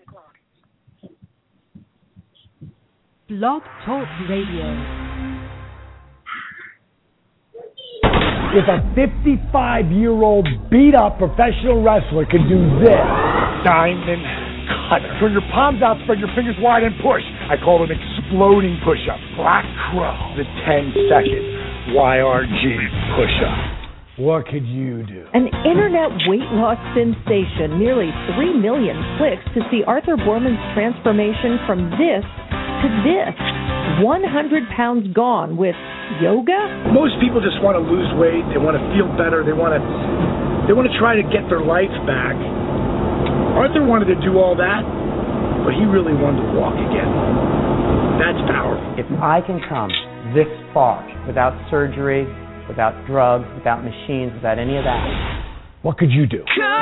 Blog Talk Radio. If a 55-year-old beat-up professional wrestler can do this, diamond cutter. Turn your palms out, spread your fingers wide, and push. I call it an exploding push-up. Black Crow. The 10-second YRG push-up. What could you do? An internet weight loss sensation. Nearly 3 million clicks to see Arthur Borman's transformation from this to this. 100 pounds gone with yoga? Most people just want to lose weight. They want to feel better. They want to try to get their life back. Arthur wanted to do all that, but he really wanted to walk again. That's powerful. If I can come this far without surgery, without drugs, without machines, without any of that, what could you do?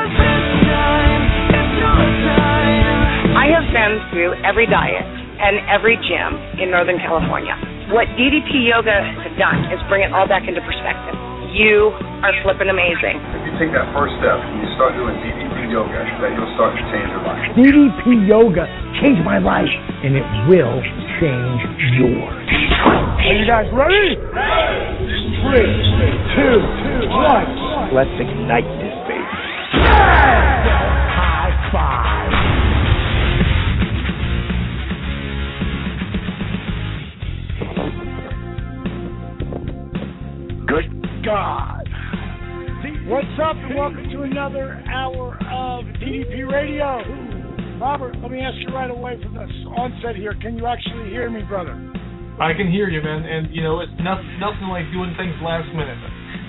I have been through every diet and every gym in Northern California. What DDP Yoga has done is bring it all back into perspective. You are flipping amazing. If you take that first step and you start doing DDP Yoga, that you'll start to change your life. DDP Yoga changed my life, and it will change yours. Are you guys ready? 3, 2, 1. Let's ignite this baby. High five. Good God. What's up, and welcome to another hour of DDP Radio. Robert, let me ask you right away from the onset here, can you actually hear me, brother? I can hear you, man, and, you know, it's nothing like doing things last minute.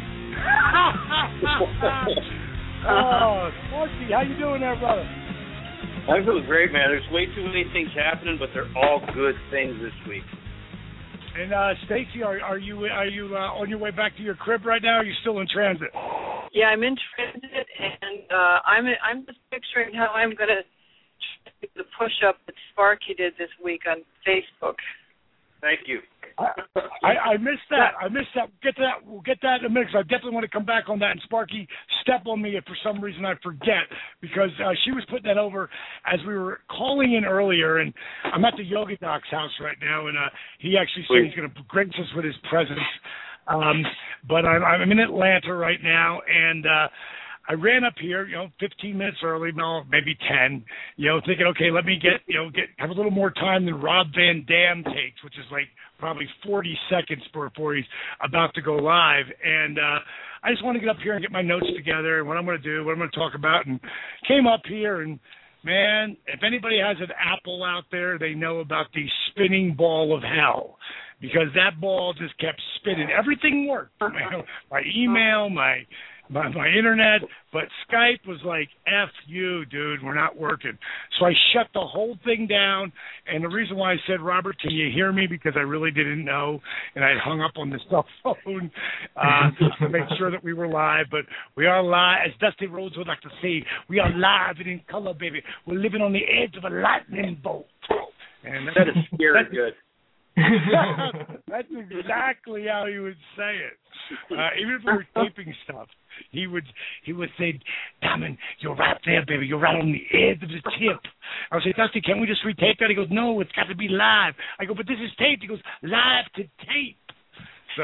Oh, Sparky, how you doing there, brother? I feel great, man. There's way too many things happening, but they're all good things this week. And Stacy, are you on your way back to your crib right now? Or are you still in transit? Yeah, I'm in transit, and I'm just picturing how I'm going to do the push-up that Sparky did this week on Facebook. Thank you. I missed that. We'll get that in a minute, because I definitely want to come back on that. And Sparky, step on me if for some reason I forget, because she was putting that over as we were calling in earlier. And I'm at the Yoga Doc's house right now, and he actually said he's going to grace us with his presence. But I'm in Atlanta right now, and I ran up here, 15 minutes early, no, maybe 10, thinking, okay, let me have a little more time than Rob Van Dam takes, which is like probably 40 seconds before he's about to go live. And I just want to get up here and get my notes together and what I'm going to do, what I'm going to talk about, and came up here and, man, if anybody has an Apple out there, they know about the spinning ball of hell, because that ball just kept spinning. Everything worked. My email, my internet, but Skype was like, F you, dude, we're not working. So I shut the whole thing down, and the reason why I said, Robert, can you hear me? Because I really didn't know, and I hung up on the cell phone to make sure that we were live. But we are live, as Dusty Rhodes would like to say, we are live and in color, baby. We're living on the edge of a lightning bolt. And that is scary good. That's exactly how he would say it. Even if we were taping stuff, he would say, Diamond, you're right there, baby. You're right on the edge of the tip. I would say, Dusty, can't we just retape that? He goes, no, it's got to be live. I go, but this is taped. He goes, live to tape. So,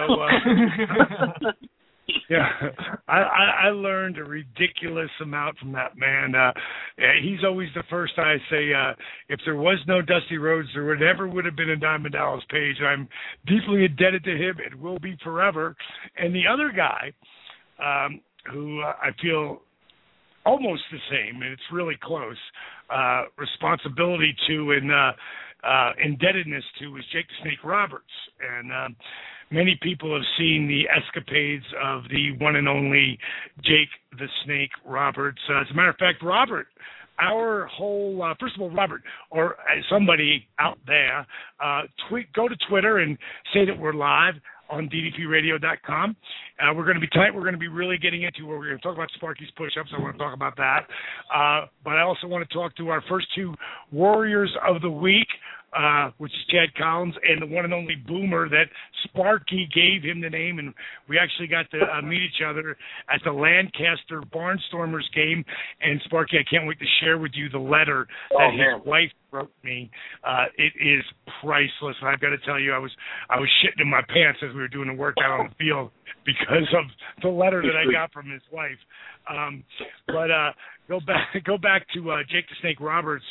yeah, I learned a ridiculous amount from that man. He's always the first I say, if there was no Dusty Rhodes, there never would have been a Diamond Dallas Page. I'm deeply indebted to him. It will be forever. And the other guy, who I feel almost the same, and it's really close, responsibility to and indebtedness to, is Jake the Snake Roberts. And many people have seen the escapades of the one and only Jake the Snake Roberts. As a matter of fact, Robert, our whole, first of all, Robert, or somebody out there, go to Twitter and say that we're live on ddpradio.com. We're going to be really getting into where we're going to talk about Sparky's push-ups. I want to talk about that. But I also want to talk to our first two Warriors of the Week. which is Chad Collins, and the one and only Boomer that Sparky gave him the name, and we actually got to meet each other at the Lancaster Barnstormers game. And Sparky, I can't wait to share with you the letter that his wife wrote me. It is priceless, and I've got to tell you, I was shitting in my pants as we were doing the workout on the field because of the letter that I got from his wife. But go back to Jake the Snake Roberts.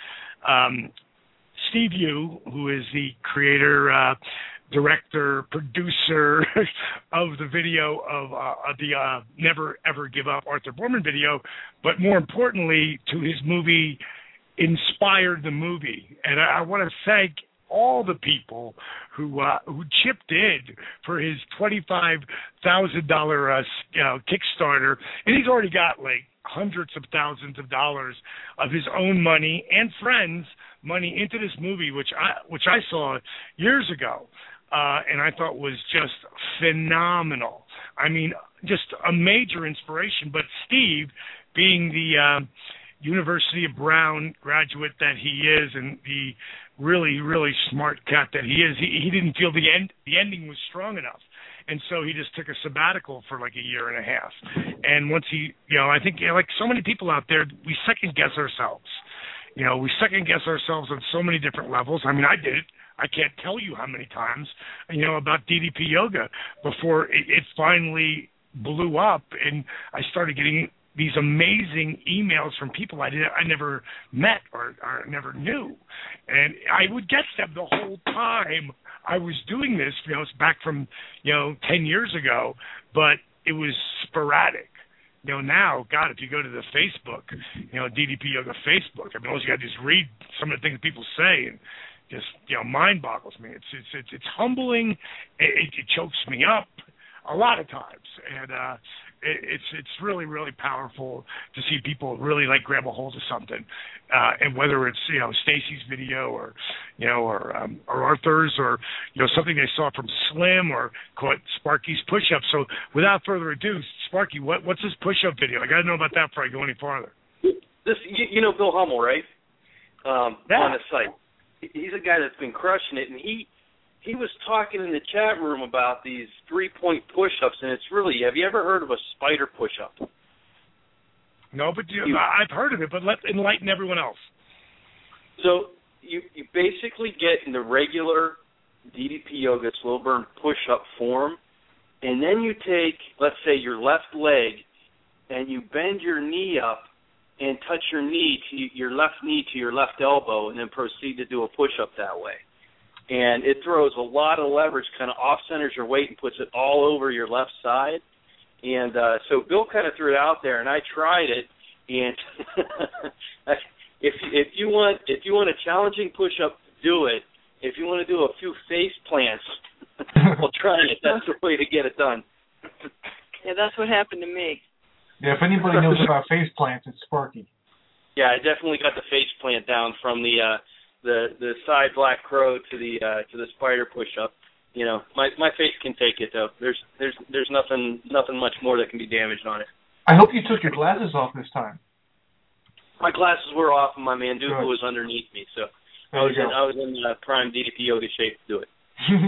Steve Yu, who is the creator, director, producer of the video of the Never Ever Give Up Arthur Boorman video, but more importantly, to his movie, inspired the movie. And I want to thank all the people who chipped in for his $25,000 Kickstarter, and he's already got like hundreds of thousands of dollars of his own money and friends' money into this movie, which I saw years ago, and I thought was just phenomenal. I mean, just a major inspiration. But Steve, being the University of Brown graduate that he is, and the really, really smart cat that he is, he didn't feel the ending was strong enough. And so he just took a sabbatical for like a year and a half. And once he, I think like so many people out there, we second guess ourselves. We second guess ourselves on so many different levels. I mean, I did it. I can't tell you how many times, about DDP Yoga before it finally blew up, and I started getting these amazing emails from people I never met or never knew. And I would get them the whole time I was doing this, it's back from, 10 years ago, but it was sporadic. Now, God, if you go to the Facebook, DDP Yoga Facebook, I mean, all you got to do is read some of the things people say, and just, mind boggles me. It's humbling. It chokes me up a lot of times, and it's really, really powerful to see people really like grab a hold of something, and whether it's Stacy's video or Arthur's or something they saw from Slim or caught Sparky's push-up. So without further ado, Sparky, what's this push-up video? I got to know about that before I go any farther. This, Bill Hummel, right? On the site. He's a guy that's been crushing it, and he was talking in the chat room about these 3-point push-ups, and it's really, have you ever heard of a spider push-up? No, but I've heard of it, but let's enlighten everyone else. So you basically get in the regular DDP Yoga slow burn push-up form, and then you take, let's say, your left leg, and you bend your knee up and touch your left knee to your left elbow, and then proceed to do a push-up that way. And it throws a lot of leverage, kind of off-centers your weight and puts it all over your left side. And so Bill kind of threw it out there, and I tried it. And if you want a challenging push-up, do it. If you want to do a few face plants, well, try it. That's the way to get it done. Yeah, that's what happened to me. Yeah, if anybody knows about face plants, it's Sparky. Yeah, I definitely got the face plant down from the side black crow to the spider push up. My face can take it though. There's nothing much more that can be damaged on it. I hope you took your glasses off this time. My glasses were off and my Manduka was underneath me, so I was in prime DDP Yoga shape to do it.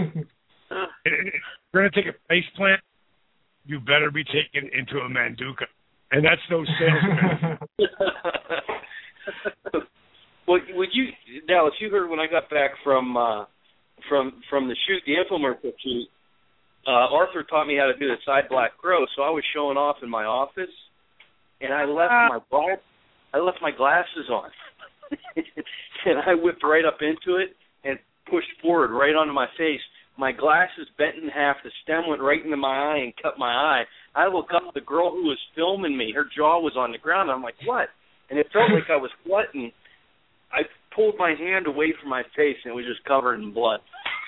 If you're gonna take a face plant, you better be taken into a Manduka, and that's no salesman. Well, Dallas, you heard when I got back from the shoot, the infomercial shoot, Arthur taught me how to do the side black crow, so I was showing off in my office, and I left my glasses on, and I whipped right up into it and pushed forward right onto my face. My glasses bent in half, the stem went right into my eye and cut my eye. I look up, the girl who was filming me, her jaw was on the ground, and I'm like, what? And it felt like I was sweating. I pulled my hand away from my face, and it was just covered in blood.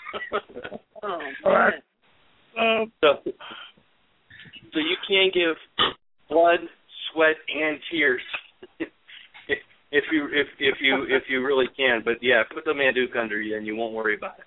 So you can give blood, sweat, and tears if you really can. But yeah, put the Manduka under you, and you won't worry about it.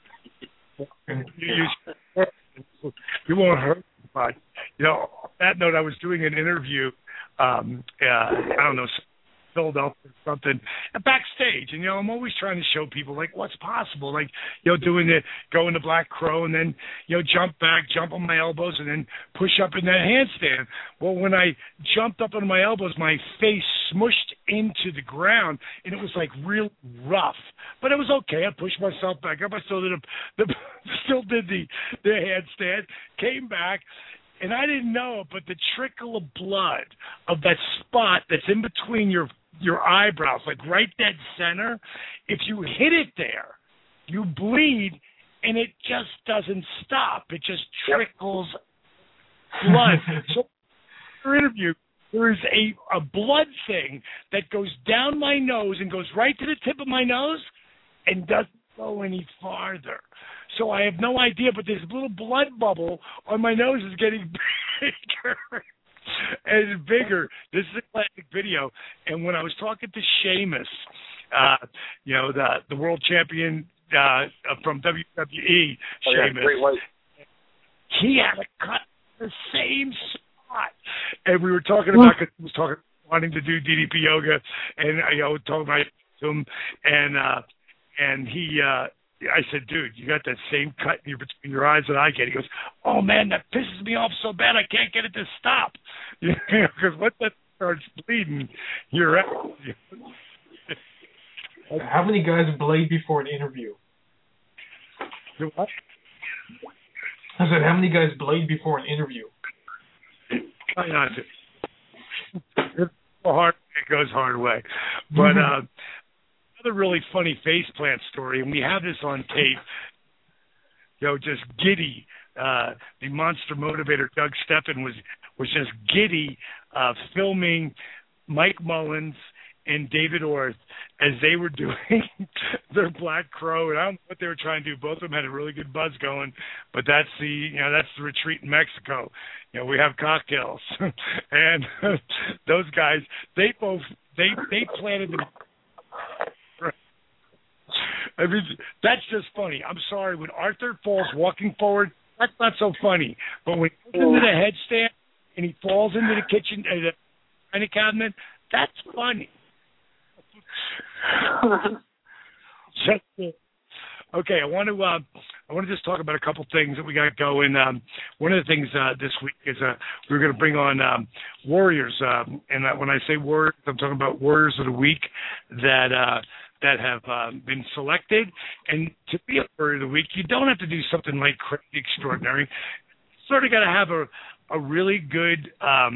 You won't hurt. But on that note, I was doing an interview. I don't know, Philadelphia or something, and backstage. And, I'm always trying to show people, like, what's possible. Like, go into Black Crow and then, jump back, jump on my elbows, and then push up in that handstand. Well, when I jumped up on my elbows, my face smushed into the ground, and it was, like, real rough. But it was okay. I pushed myself back up. I still did the handstand, came back. And I didn't know, but the trickle of blood of that spot that's in between your eyebrows, like right dead center, if you hit it there, you bleed, and it just doesn't stop. It just trickles blood. So in your interview, there is a blood thing that goes down my nose and goes right to the tip of my nose and doesn't go any farther. So I have no idea, but this little blood bubble on my nose is getting bigger and bigger. This is a classic video. And when I was talking to Sheamus, the world champion from WWE, Sheamus, great white. He had a cut the same spot. And we were talking about, cause he was wanting to do DDP yoga, and talking about him, and he. I said, dude, you got that same cut between your eyes that I get. He goes, oh, man, that pisses me off so bad I can't get it to stop. Because once that starts bleeding, you're out. How many guys bleed before an interview? What? I said, how many guys bleed before an interview? Try not to. It's hard. It goes hard way. But another really funny faceplant story, and we have this on tape. Just giddy. The monster motivator Doug Steffen was just giddy filming Mike Mullins and David Orth as they were doing their Black Crow, and I don't know what they were trying to do. Both of them had a really good buzz going, but that's the retreat in Mexico. We have cocktails, and those guys they planted the. I mean, that's just funny. I'm sorry. When Arthur falls walking forward, that's not so funny. But when he goes into the headstand and he falls into the kitchen, the dining cabinet, that's funny. Okay, I want to just talk about a couple things that we got going. One of the things this week is we're going to bring on warriors, and when I say warriors, I'm talking about warriors of the week that have been selected. And to be a warrior of the week, you don't have to do something like crazy extraordinary. You sort of got to have a really good,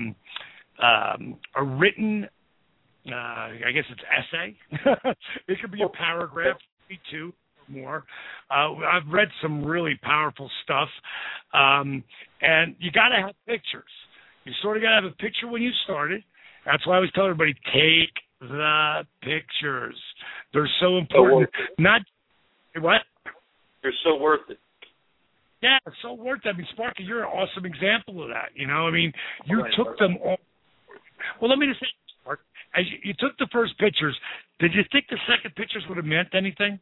a written, I guess it's essay. It could be a paragraph, maybe two or more. I've read some really powerful stuff. And you got to have pictures. You sort of got to have a picture when you started. That's why I always tell everybody, take the pictures. They're so important. Not what? They're so worth it. Yeah, it's so worth it. I mean, Sparky, you're an awesome example of that. I mean, you took them all. Well, let me just say, Spark, as you took the first pictures, did you think the second pictures would have meant anything?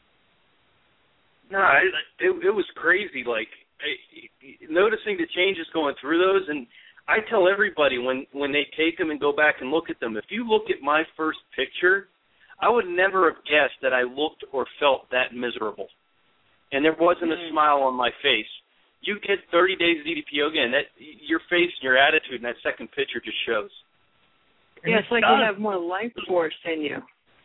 No, it was crazy. Like noticing the changes going through those, and I tell everybody when they take them and go back and look at them, if you look at my first picture, I would never have guessed that I looked or felt that miserable. And there wasn't a smile on my face. You get 30 days of DDP yoga, and that your face and your attitude in that second picture just shows. Yeah, it's like you have more life force in you.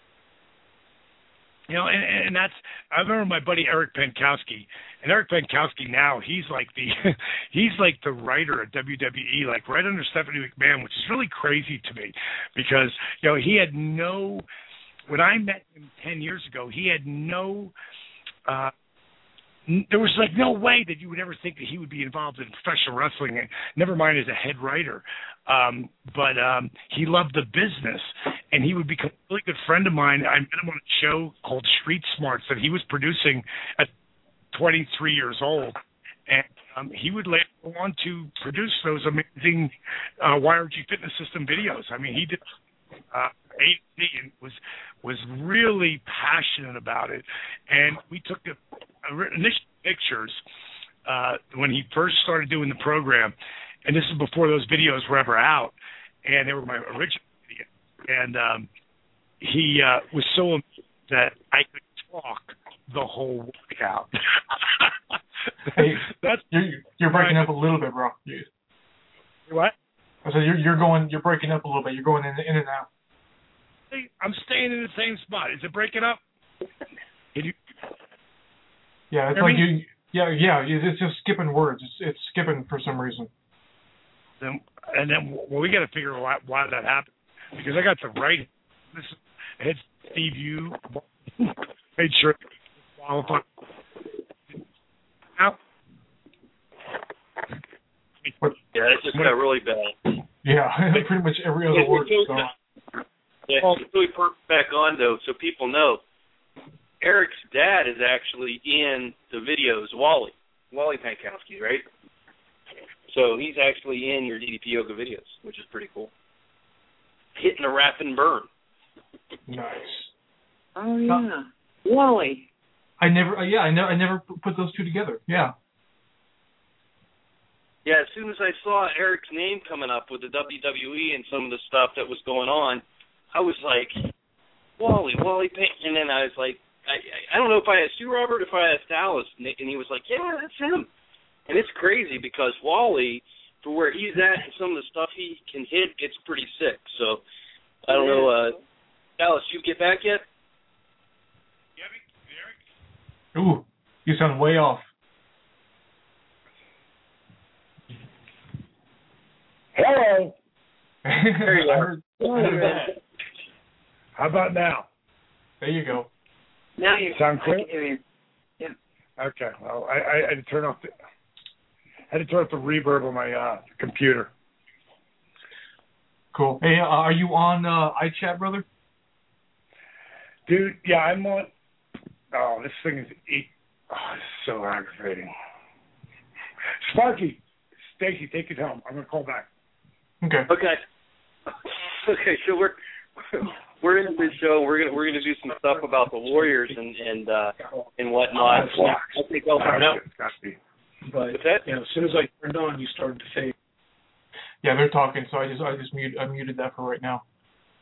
And that's, I remember my buddy Eric Pankowski, and Eric Pankowski now, he's like the writer at WWE, like right under Stephanie McMahon, which is really crazy to me because, he had when I met him 10 years ago, he had there was like no way that you would ever think that he would be involved in professional wrestling, and never mind as a head writer. But he loved the business, and he would become a really good friend of mine. I met him on a show called Street Smarts that he was producing at 23 years old. And he would later go on to produce those amazing YRG Fitness System videos. I mean, he did AD and was really passionate about it. And we took the initial pictures when he first started doing the program, and this is before those videos were ever out, and they were my original videos. and he was so amazed that I could talk the whole workout. Hey, you're breaking up a little bit, bro. What? I said you're breaking up a little bit. You're going in and out. I'm staying in the same spot. Is it breaking up? Can you? Yeah, it's like you. Yeah. It's just skipping words. It's skipping for some reason. Then we got to figure out why that happened, because I got the right. It's Steve U. Made sure qualified. Now. Yeah, it just got really bad. Yeah, pretty much every other word is gone. Yeah, until we put back on, though, so people know, Eric's dad is actually in the videos, Wally Pankowski, right? So he's actually in your DDP Yoga videos, which is pretty cool. Hitting a rap and burn. Nice. Oh, yeah. Wally. I never put those two together. Yeah. Yeah, as soon as I saw Eric's name coming up with the WWE and some of the stuff that was going on, I was like, Wally Payne. And then I was like, I don't know if I asked you, Robert, if I asked Dallas, and he was like, yeah, that's him. And it's crazy because Wally, for where he's at and some of the stuff he can hit, it's pretty sick. So, I don't know, Dallas, you get back yet? Ooh, you sound way off. Hello. There you are. How about now? There you go. Now you sound clear. I can hear you. Yeah. Okay. Well, I had to turn off the reverb on my computer. Cool. Hey, are you on iChat, brother? Dude, yeah, I'm on. Oh, this thing is so aggravating. Sparky, Stacy, take it home. I'm gonna call back. Okay. Okay. So we're into this show. We're gonna do some stuff about the Warriors and whatnot. I think I'll turn out. But as soon as I turned on, you started to fade. Yeah, they're talking, so I muted that for right now.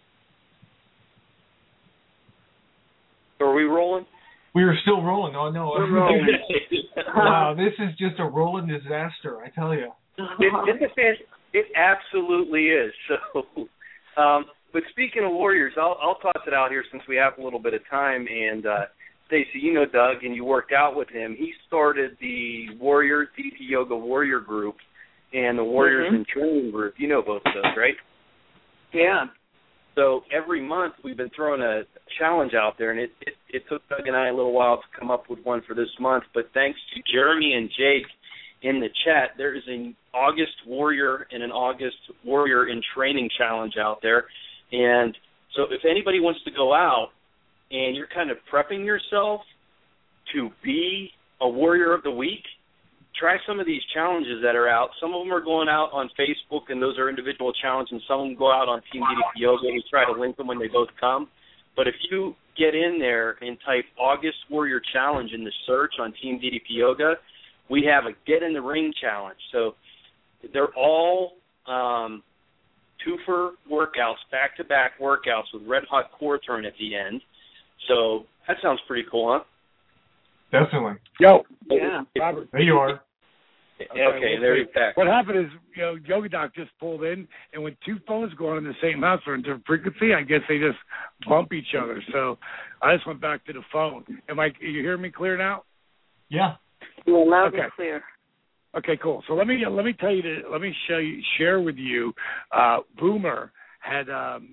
So are we rolling? We are still rolling. Oh no! We're rolling. Wow, this is just a rolling disaster. I tell you. It absolutely is. So, but speaking of Warriors, I'll toss it out here since we have a little bit of time. And Stacey, you know Doug, and you worked out with him. He started the Warriors DDP Yoga Warrior Group and the Warriors in Training Group. You know both of those, right? Yeah. So every month we've been throwing a challenge out there, and it took Doug and I a little while to come up with one for this month. But thanks to Jeremy and Jake in the chat, there is an August Warrior and an August Warrior in Training challenge out there. And so if anybody wants to go out and you're kind of prepping yourself to be a Warrior of the Week, try some of these challenges that are out. Some of them are going out on Facebook, and those are individual challenges, and some of them go out on Team DDP Yoga. We try to link them when they both come. But if you get in there and type August Warrior Challenge in the search on Team DDP Yoga, we have a Get in the Ring challenge. So they're all twofer workouts, back-to-back workouts with red hot core turn at the end. So that sounds pretty cool, huh? Definitely. Yo. Yeah. Robert. There you are. Okay, there you're back. What happened is, Yogi Doc just pulled in, and when two phones go on in the same house or in different frequency, I guess they just bump each other. So I just went back to the phone. You hear me clear now? Yeah. You're loud and clear. Okay, cool. So let me share with you. Boomer had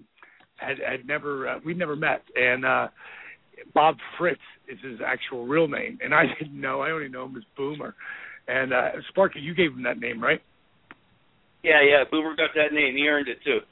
never we'd never met, and Bob Fritz is his actual real name, and I didn't know. I only know him as Boomer. And Sparky, you gave him that name, right? Yeah. Boomer got that name. He earned it too.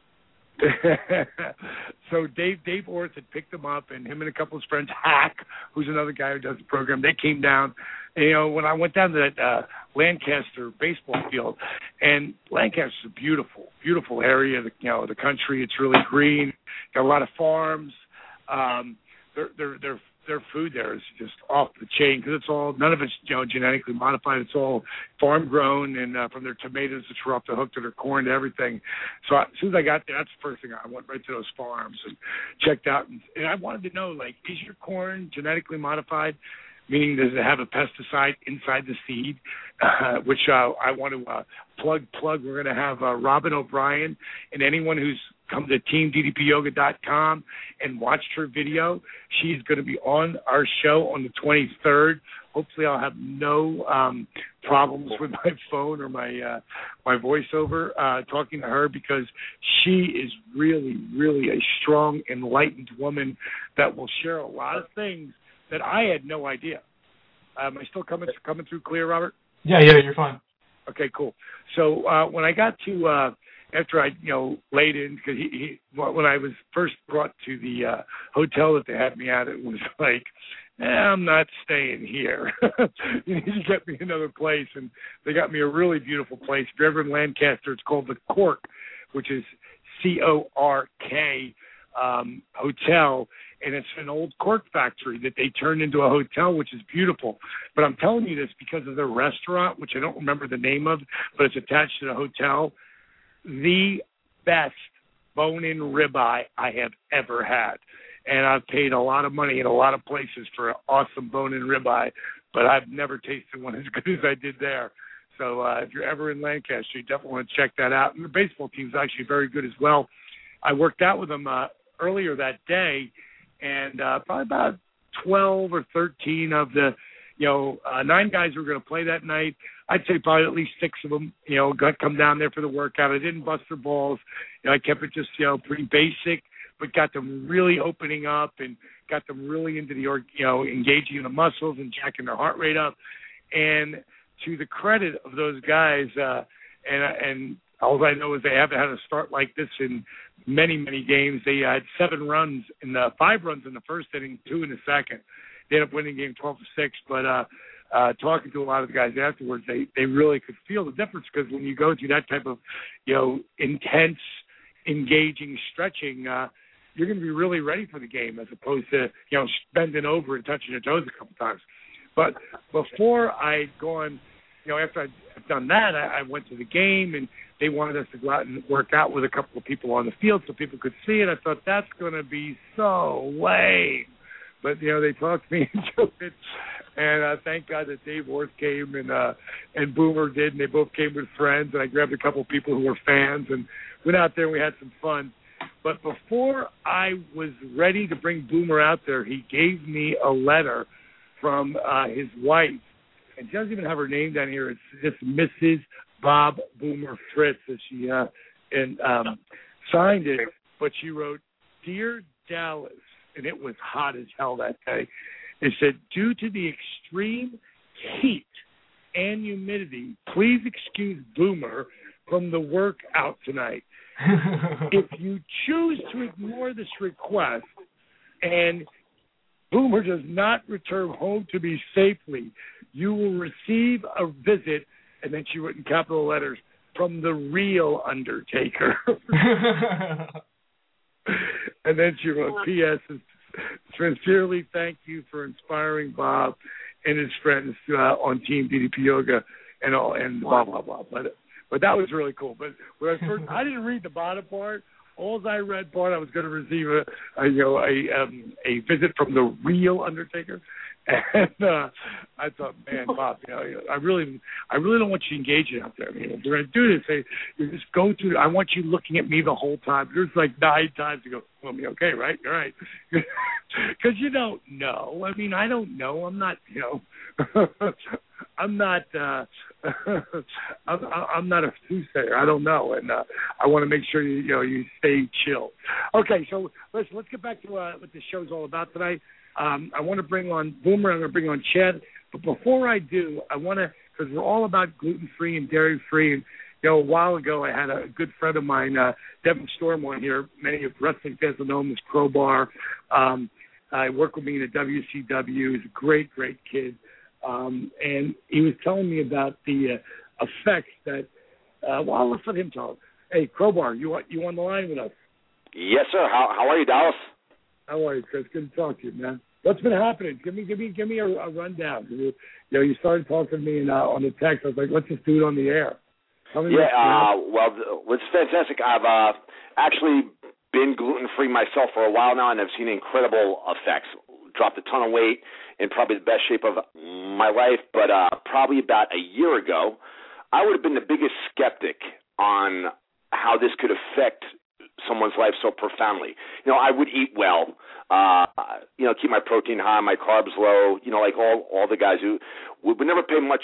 So Dave Orth had picked him up, and him and a couple of his friends, Hack, who's another guy who does the program, they came down. And, when I went down to that Lancaster baseball field, and Lancaster's a beautiful, beautiful area. The country, it's really green. Got a lot of farms. They're their food there is just off the chain because it's all, none of it's, genetically modified. It's all farm grown, and from their tomatoes, which were off the hook, to their corn, to everything. So as soon as I got there, that's the first thing. I went right to those farms and checked out. And I wanted to know, like, is your corn genetically modified? Meaning, does it have a pesticide inside the seed? Which I want to plug. We're going to have Robin O'Brien, and anyone who's come to teamddpyoga.com and watched her video, she's going to be on our show on the 23rd. Hopefully I'll have no problems with my phone or my voiceover talking to her, because she is really, really a strong, enlightened woman that will share a lot of things that I had no idea. Am I still coming through clear, Robert? Yeah, you're fine. Okay, cool. So when I got to after I laid in, because when I was first brought to the hotel that they had me at, it was like, I'm not staying here. You need to get me another place, and they got me a really beautiful place. If you're ever in Lancaster, it's called the Cork, which is CORK hotel. And it's an old cork factory that they turned into a hotel, which is beautiful. But I'm telling you this because of their restaurant, which I don't remember the name of, but it's attached to the hotel. The best bone-in ribeye I have ever had. And I've paid a lot of money in a lot of places for an awesome bone-in ribeye, but I've never tasted one as good as I did there. So if you're ever in Lancaster, you definitely want to check that out. And the baseball team's actually very good as well. I worked out with them earlier that day, and probably about 12 or 13 of the, 9 guys who were going to play that night, I'd say probably at least 6 of them, got come down there for the workout. I didn't bust their balls. I kept it just, pretty basic, but got them really opening up and got them really into the, engaging in the muscles and jacking their heart rate up. And to the credit of those guys, and all I know is they haven't had a start like this in many, many games. They had 5 runs in the first inning, 2 in the second. They ended up winning game 12-6. But talking to a lot of the guys afterwards, they really could feel the difference, because when you go through that type of, intense, engaging stretching, you're going to be really ready for the game, as opposed to, bending over and touching your toes a couple times. But before I'd gone, after I'd done that, I went to the game, and they wanted us to go out and work out with a couple of people on the field so people could see it. I thought, that's going to be so lame. But, they talked me into it. And thank God that Dave Worth came and Boomer did, and they both came with friends. And I grabbed a couple of people who were fans and went out there and we had some fun. But before I was ready to bring Boomer out there, he gave me a letter from his wife. And she doesn't even have her name down here. It's just Mrs. Bob Boomer Fritz, as she signed it. But she wrote, "Dear Dallas," and it was hot as hell that day. It said, "Due to the extreme heat and humidity, please excuse Boomer from the workout tonight. If you choose to ignore this request and Boomer does not return home to me safely, you will receive a visit," and then she wrote in capital letters, "from the real Undertaker." And then she wrote, "P.S. Sincerely thank you for inspiring Bob and his friends on Team DDP Yoga," and blah, blah, blah. But that was really cool. But when I first, I didn't read the bottom part. All I read part, I was going to receive a visit from the real Undertaker, and I thought, man, Bob, I really don't want you engaging out there. If we're going to do this, you just go through. I want you looking at me the whole time. There's like 9 times you go, "Well, okay, right, all right," because you don't know. I mean, I don't know. I'm not, I'm not. I'm not a soothsayer. I don't know, and I want to make sure you stay chill. Okay, so let's get back to what the show's all about tonight. I want to bring on Boomer. I'm going to bring on Chad. But before I do, I want to, because we're all about gluten-free and dairy-free. And, a while ago, I had a good friend of mine, Devin Storm, on here. Many of wrestling fans will know him as Crowbar. I worked with me in the WCW. He's a great, great kid. And he was telling me about the effects that, well, let's let him talk. Hey, Crowbar, you on the line with us? Yes, sir. How are you, Dallas? How are you, Chris? Good to talk to you, man. What's been happening? Give me a rundown. You started talking to me on the text. I was like, let's just do it on the air. Well, it's fantastic. I've actually been gluten-free myself for a while now, and I've seen incredible effects. Dropped a ton of weight, in probably the best shape of my life, but probably about a year ago, I would have been the biggest skeptic on how this could affect someone's life so profoundly. I would eat well, keep my protein high, my carbs low, like all the guys who would never pay much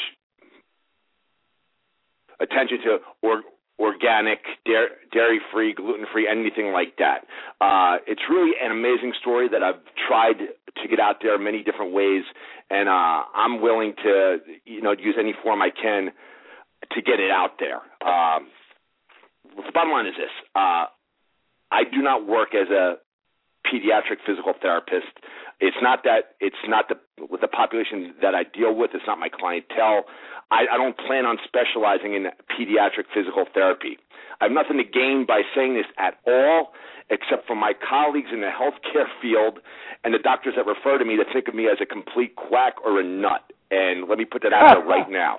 attention to organic, dairy-free, gluten-free, anything like that. It's really an amazing story that I've tried to get out there many different ways, and I'm willing to, use any form I can to get it out there. The bottom line is this. I do not work as a pediatric physical therapist. It's not the population that I deal with. It's not my clientele. I don't plan on specializing in pediatric physical therapy. I have nothing to gain by saying this at all, except for my colleagues in the healthcare field and the doctors that refer to me that think of me as a complete quack or a nut. And let me put that out there right now.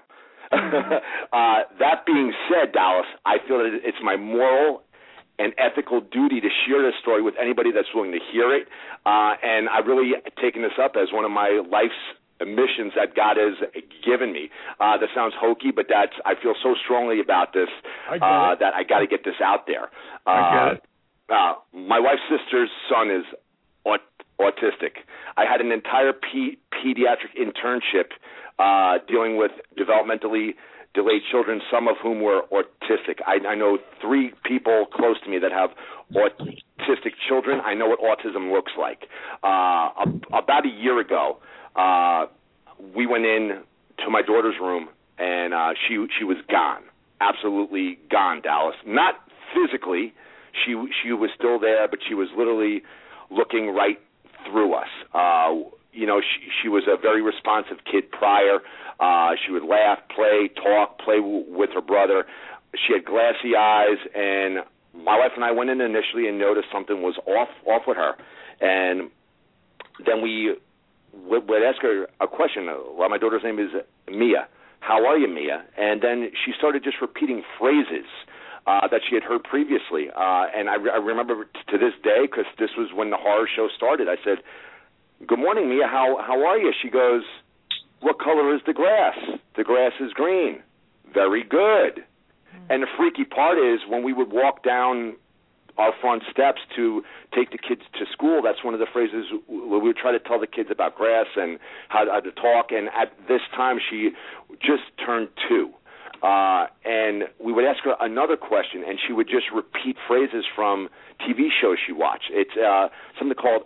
That being said, Dallas, I feel that it's my moral and ethical duty to share this story with anybody that's willing to hear it. And I've really taken this up as one of my life's missions that God has given me. That sounds hokey, but I feel so strongly about this that I got to get this out there. I get it. My wife's sister's son is autistic. I had an entire pediatric internship dealing with developmentally delayed children, some of whom were autistic. I know 3 people close to me that have autistic children. I know what autism looks like. About a year ago, we went in to my daughter's room, and she was gone, absolutely gone, Dallas. Not physically. She was still there, but she was literally looking right through us. She was a very responsive kid prior. She would laugh, play, talk, play with her brother. She had glassy eyes, and my wife and I went in initially and noticed something was off with her. And then we would ask her a question. Well, my daughter's name is Mia. How are you, Mia? And then she started just repeating phrases that she had heard previously. And I remember to this day, because this was when the horror show started, I said, "Good morning, Mia. How are you?" She goes, "What color is the grass?" "The grass is green." "Very good." And the freaky part is when we would walk down our front steps to take the kids to school, that's one of the phrases we would try to tell the kids about grass and how to talk. And at this time, she just turned 2. And we would ask her another question, and she would just repeat phrases from TV shows she watched. It's something called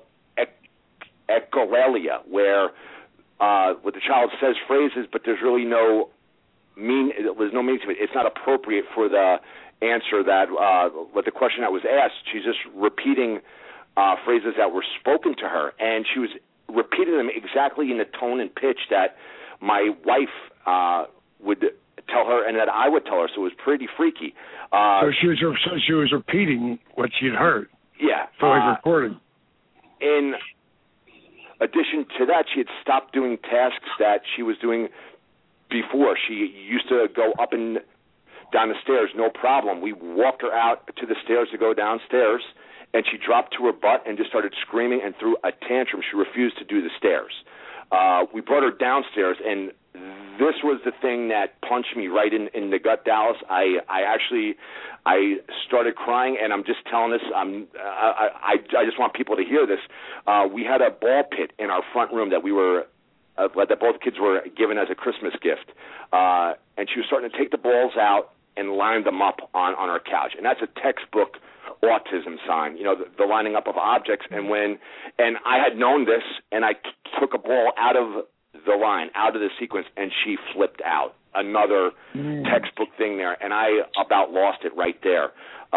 echolalia, where the child says phrases, but there's really no meaning to it. It's not appropriate for the answer that the question that was asked. She's just repeating phrases that were spoken to her, and she was repeating them exactly in the tone and pitch that my wife would tell her and that I would tell her. So it was pretty freaky. So she was repeating what she'd heard. Yeah. So like recording. In addition to that, she had stopped doing tasks that she was doing before. She used to go up and down the stairs, no problem. We walked her out to the stairs to go downstairs, and she dropped to her butt and just started screaming and threw a tantrum. She refused to do the stairs. We brought her downstairs, and this was the thing that punched me right in the gut, Dallas. I started crying, and I'm just telling this. I just want people to hear this. We had a ball pit in our front room that that both kids were given as a Christmas gift, and she was starting to take the balls out and line them up on our couch, and that's a textbook autism sign, the lining up of objects. And I had known this, and I took a ball out of the line, out of the sequence, and she flipped out. Another textbook thing there, and I about lost it right there.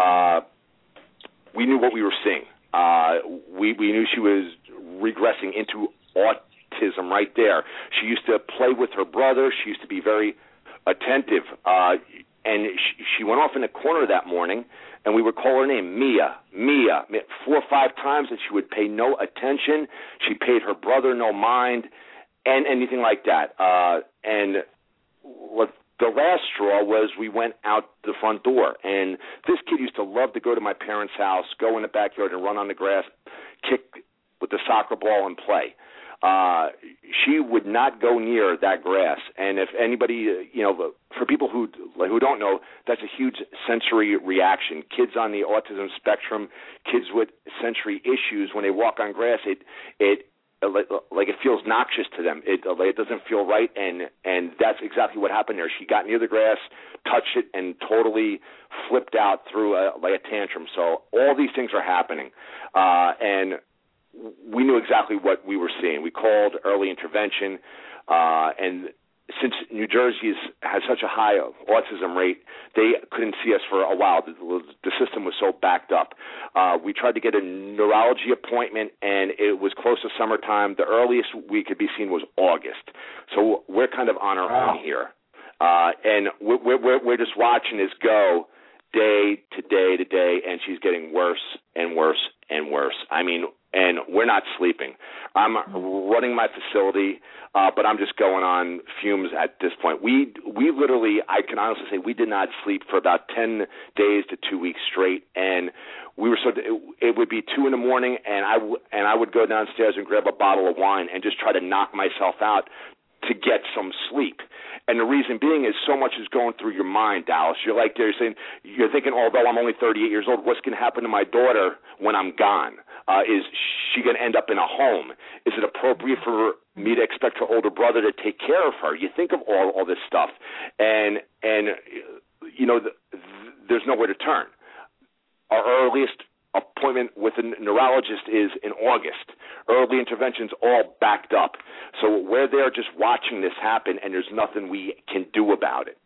We knew what we were seeing. We knew she was regressing into autism right there. She used to play with her brother. She used to be very attentive. she went off in the corner that morning, and we would call her name, Mia, 4 or 5 times, and she would pay no attention. She paid her brother no mind, and anything like that. And what the last straw was, we went out the front door, and this kid used to love to go to my parents' house, go in the backyard and run on the grass, kick with the soccer ball and play. She would not go near that grass. And if anybody, for people who don't know, that's a huge sensory reaction. Kids on the autism spectrum, kids with sensory issues, when they walk on grass, it feels noxious to them. It doesn't feel right, and that's exactly what happened there. She got near the grass, touched it, and totally flipped out through a tantrum. So all these things are happening, and we knew exactly what we were seeing. We called early intervention, and since New Jersey has such a high autism rate, they couldn't see us for a while. The system was so backed up. We tried to get a neurology appointment, and it was close to summertime. The earliest we could be seen was August. So we're kind of on our own here. And we're just watching this go day to day to day, and she's getting worse and worse and worse. I mean, and we're not sleeping. I'm running my facility, but I'm just going on fumes at this point. We literally, I can honestly say, we did not sleep for about 10 days to 2 weeks straight, and we were it would be 2 a.m, and I would go downstairs and grab a bottle of wine and just try to knock myself out to get some sleep. And the reason being is so much is going through your mind, Dallas. You're thinking, although I'm only 38 years old, what's going to happen to my daughter when I'm gone? Is she going to end up in a home? Is it appropriate for me to expect her older brother to take care of her? You think of all this stuff, and there's nowhere to turn. Our earliest appointment with a neurologist is in August. Early intervention's all backed up. So we're there just watching this happen, and there's nothing we can do about it.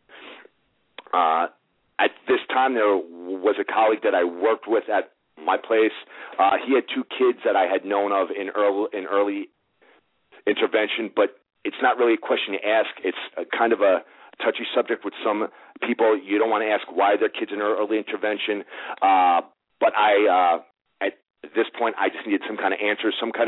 At this time, there was a colleague that I worked with at my place. He had 2 kids that I had known of in early intervention, but it's not really a question you ask. It's a kind of a touchy subject with some people. You don't want to ask why their kids in early intervention. But at this point, I just needed some kind of answer,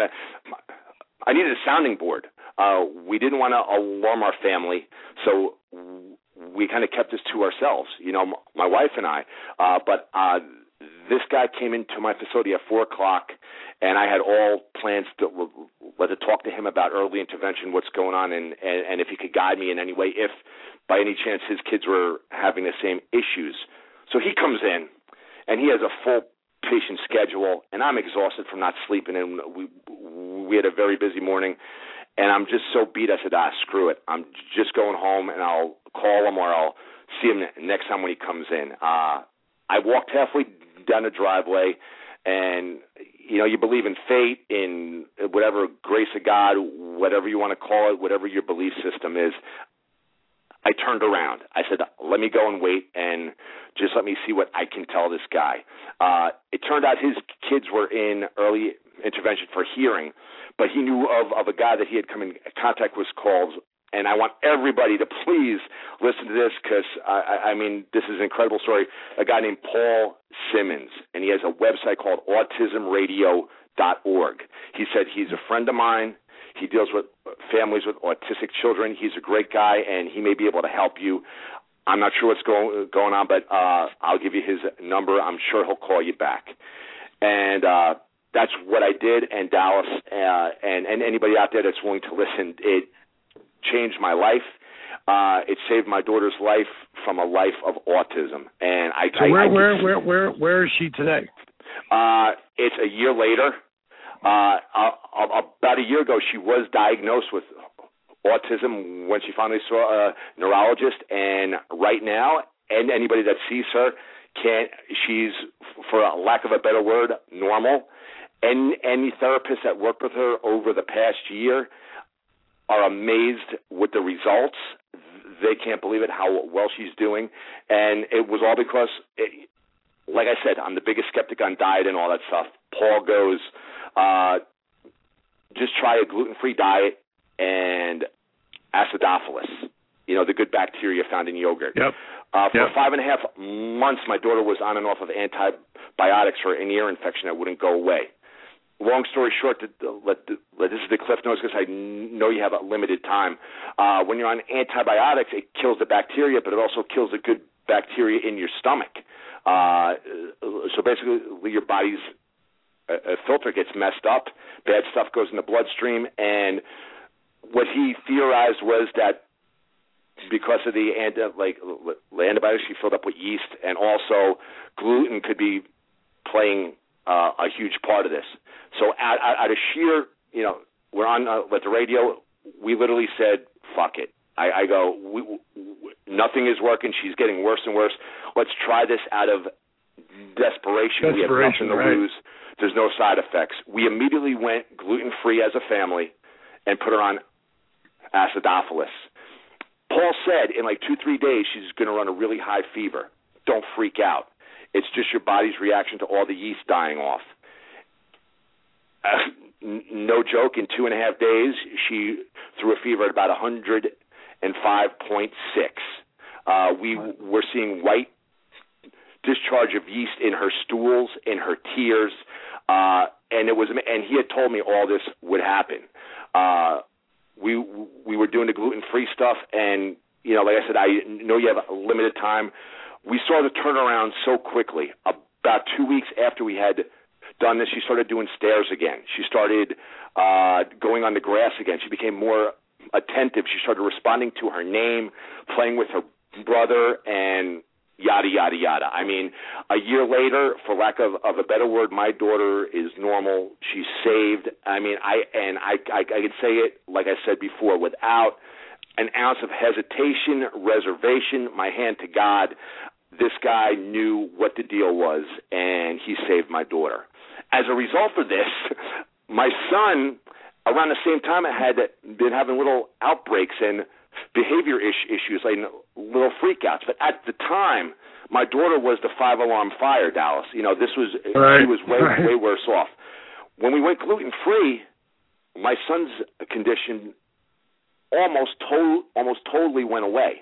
I needed a sounding board. We didn't want to alarm our family, so we kind of kept this to ourselves, my wife and I. But this guy came into my facility at 4 o'clock, and I had all plans to talk to him about early intervention, what's going on, and if he could guide me in any way, if by any chance his kids were having the same issues. So he comes in, and he has a full patient schedule, and I'm exhausted from not sleeping, and we had a very busy morning, and I'm just so beat. I said, screw it. I'm just going home, and I'll call him or I'll see him next time when he comes in. I walked halfway down the driveway, and, you believe in fate, in whatever grace of God, whatever you want to call it, whatever your belief system is. I turned around. I said, let me go and wait and just let me see what I can tell this guy. It turned out his kids were in early intervention for hearing, but he knew of a guy that he had come in contact with called, and I want everybody to please listen to this because, this is an incredible story, a guy named Paul Simmons, and he has a website called autismradio.org. He said he's a friend of mine. He deals with families with autistic children. He's a great guy, and he may be able to help you. I'm not sure what's going on, but I'll give you his number. I'm sure he'll call you back. And that's what I did, and Dallas, and anybody out there that's willing to listen, it changed my life. It saved my daughter's life from a life of autism. And where is she today? It's a year later. About a year ago, she was diagnosed with autism when she finally saw a neurologist, and right now, and anybody that sees her she's, for a lack of a better word, normal. And any therapists that worked with her over the past year are amazed with the results. They can't believe it, how well she's doing, and it was all because, like I said, I'm the biggest skeptic on diet and all that stuff. Paul goes, just try a gluten-free diet and acidophilus, the good bacteria found in yogurt. Yep. For 5.5 months, my daughter was on and off of antibiotics for an ear infection that wouldn't go away. Long story short, this is the Cliff Notes because I know you have a limited time. When you're on antibiotics, it kills the bacteria, but it also kills the good bacteria in your stomach. So basically, your body's filter gets messed up, bad stuff goes in the bloodstream, and what he theorized was that because of the antibiotics, she filled up with yeast, and also gluten could be playing a huge part of this. So out of sheer, we're on with the radio, we literally said, fuck it. I go, nothing is working. She's getting worse and worse. Let's try this out of desperation. We have nothing to lose. There's no side effects. We immediately went gluten-free as a family and put her on acidophilus. Paul said in 2-3 days she's going to run a really high fever. Don't freak out. It's just your body's reaction to all the yeast dying off. No joke, in 2.5 days, she threw a fever at about 105.6. We were seeing white discharge of yeast in her stools, in her tears, and he had told me all this would happen. We were doing the gluten-free stuff, and like I said, I know you have a limited time. We saw the turnaround so quickly. About 2 weeks after we had done this, she started doing stairs again. She started going on the grass again. She became more attentive. She started responding to her name, playing with her brother, and yada, yada, yada. I mean, a year later, for lack of a better word, my daughter is normal. She's saved. I mean, I could say it, like I said before, without an ounce of hesitation, reservation, my hand to God. This guy knew what the deal was, and he saved my daughter. As a result of this, my son, around the same time, had been having little outbreaks and behavior issues, like little freakouts. But at the time, my daughter was the 5-alarm fire, Dallas. He was way worse off. When we went gluten-free, my son's condition almost totally went away.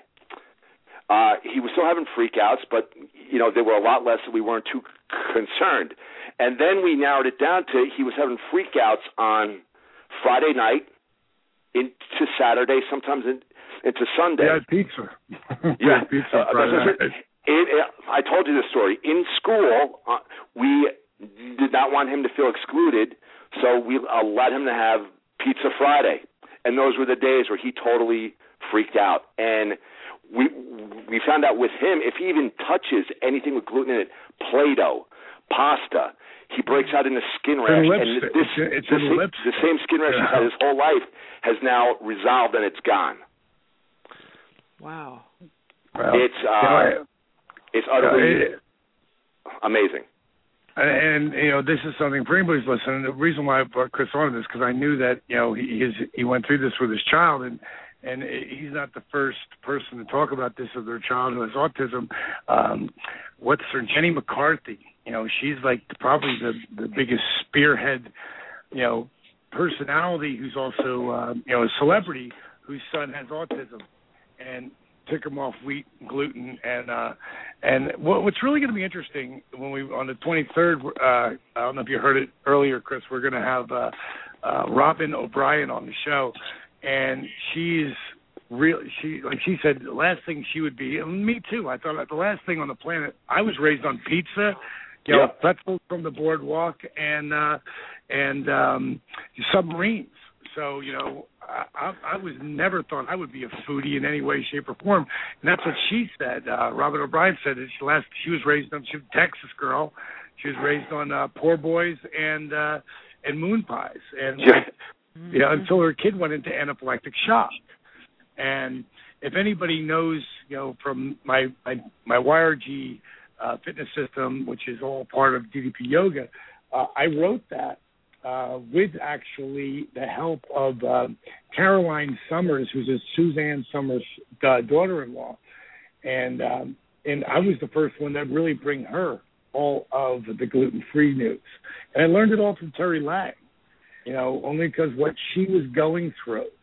He was still having freakouts, but they were a lot less, and we weren't too concerned. And then we narrowed it down to he was having freakouts on Friday night into Saturday, sometimes into Sunday. Yeah, pizza. Yeah, pizza Friday night. I told you this story. In school, we did not want him to feel excluded, so we allowed him to have Pizza Friday. And those were the days where he totally freaked out. And we found out with him, if he even touches anything with gluten in it, Play-Doh, pasta, he breaks out in a skin rash. And the same skin rash he's had his whole life has now resolved, and it's gone. Wow. Well, it's utterly amazing. And this is something for anybody's listening. The reason why I brought Chris on this because I knew that he went through this with his child, and he's not the first person to talk about this with their child who has autism. What's her Jenny McCarthy? She's probably the biggest spearhead, personality who's also a celebrity whose son has autism, and took him off wheat and gluten. And what's really going to be interesting when on the 23rd, I don't know if you heard it earlier, Chris, we're going to have Robin O'Brien on the show, and she said the last thing she would be, and me too, I thought the last thing on the planet, I was raised on pizza, pretzels from the boardwalk, and submarines. So, I was never thought I would be a foodie in any way, shape, or form. And that's what she said. Robin O'Brien said that she was raised on, she was a Texas girl. She was raised on poor boys and moon pies. And until her kid went into anaphylactic shock. And if anybody knows, from my YRG fitness system, which is all part of DDP Yoga, I wrote that with actually the help of Caroline Summers, who's a Suzanne Summers' daughter-in-law. And I was the first one that really bring her all of the gluten-free news. And I learned it all from Terry Lang, only because what she was going through.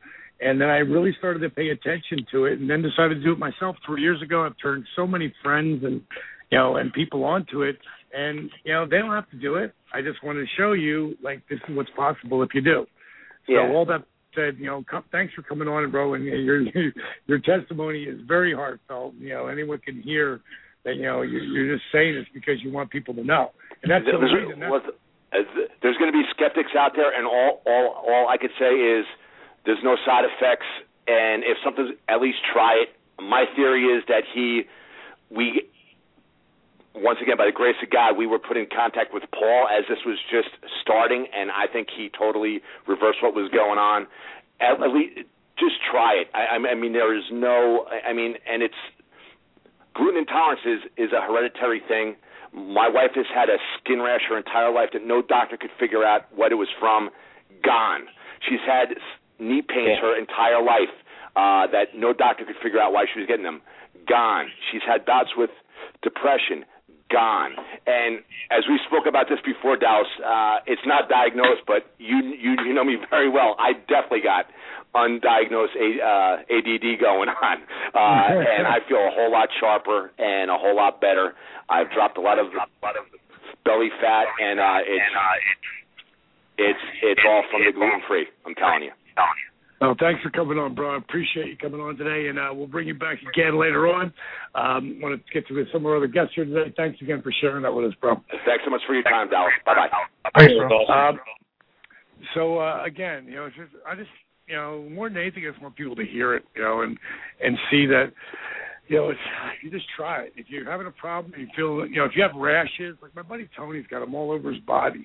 And then I really started to pay attention to it, and then decided to do it myself 3 years ago. I've turned so many friends and people onto it, and they don't have to do it. I just wanted to show you, like, this is what's possible if you do. So all that said, thanks for coming on, bro, and your testimony is very heartfelt. Anyone can hear that. You're just saying this because you want people to know, and that's the reason. There's going to be skeptics out there, and all I could say is there's no side effects, and if something's, at least try it. My theory is that we once again, by the grace of God, we were put in contact with Paul as this was just starting, and I think he totally reversed what was going on. At least, just try it. I mean, there is no, and it's, gluten intolerance is a hereditary thing. My wife has had a skin rash her entire life that no doctor could figure out what it was from. Gone. She's had knee pains her entire life that no doctor could figure out why she was getting them. Gone. She's had bouts with depression. Gone. And as we spoke about this before, Dallas, it's not diagnosed, but you know me very well. I definitely got undiagnosed ADD going on, and I feel a whole lot sharper and a whole lot better. I've dropped a lot of belly fat, and it's all from the gluten-free. I'm telling you. Well, thanks for coming on, bro. I appreciate you coming on today, and we'll bring you back again later on. Want to get to some of our other guests here today. Thanks again for sharing that with us, bro. Thanks so much for your time, Dallas. Bye-bye. Thanks, bro. So, again, it's just, I just, more than anything, I just want people to hear it, and see that, it's, you just try it. If you're having a problem, you feel, if you have rashes, like my buddy Tony's got them all over his body.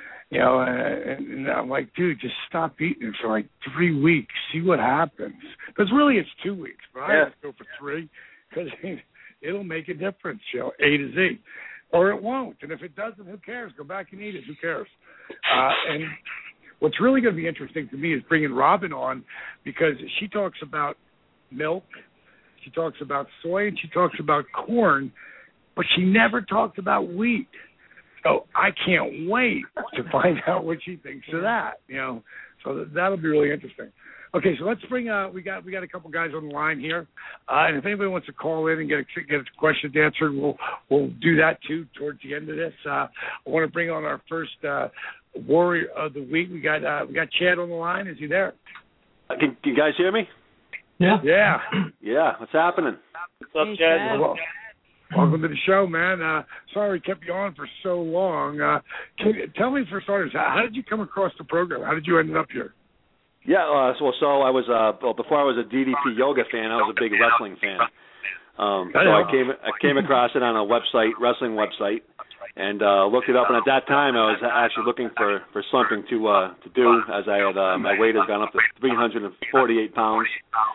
And I'm like, dude, just stop eating it for like 3 weeks. See what happens. Because really it's 2 weeks, but I have to go for 3 because it'll make a difference, A to Z. Or it won't. And if it doesn't, who cares? Go back and eat it. Who cares? And what's really going to be interesting to me is bringing Robin on because she talks about milk, she talks about soy, and she talks about corn, but she never talks about wheat. So I can't wait to find out what she thinks of that, So that'll be really interesting. Okay, so let's bring we got a couple guys on the line here, and if anybody wants to call in and get a question answered, we'll do that too towards the end of this. I want to bring on our first warrior of the week. We got Chad on the line. Is he there? Can you guys hear me? Yeah. Yeah. Yeah. What's happening? What's up, Chad? Welcome to the show, man. Sorry we kept you on for so long. Tell me, for starters, how did you come across the program? How did you end up here? Yeah, so I was before I was a DDP yoga fan, I was a big wrestling fan. So I came across it on a wrestling website, and looked it up. And at that time, I was actually looking for something to do, as I had my weight has gone up to 348 pounds.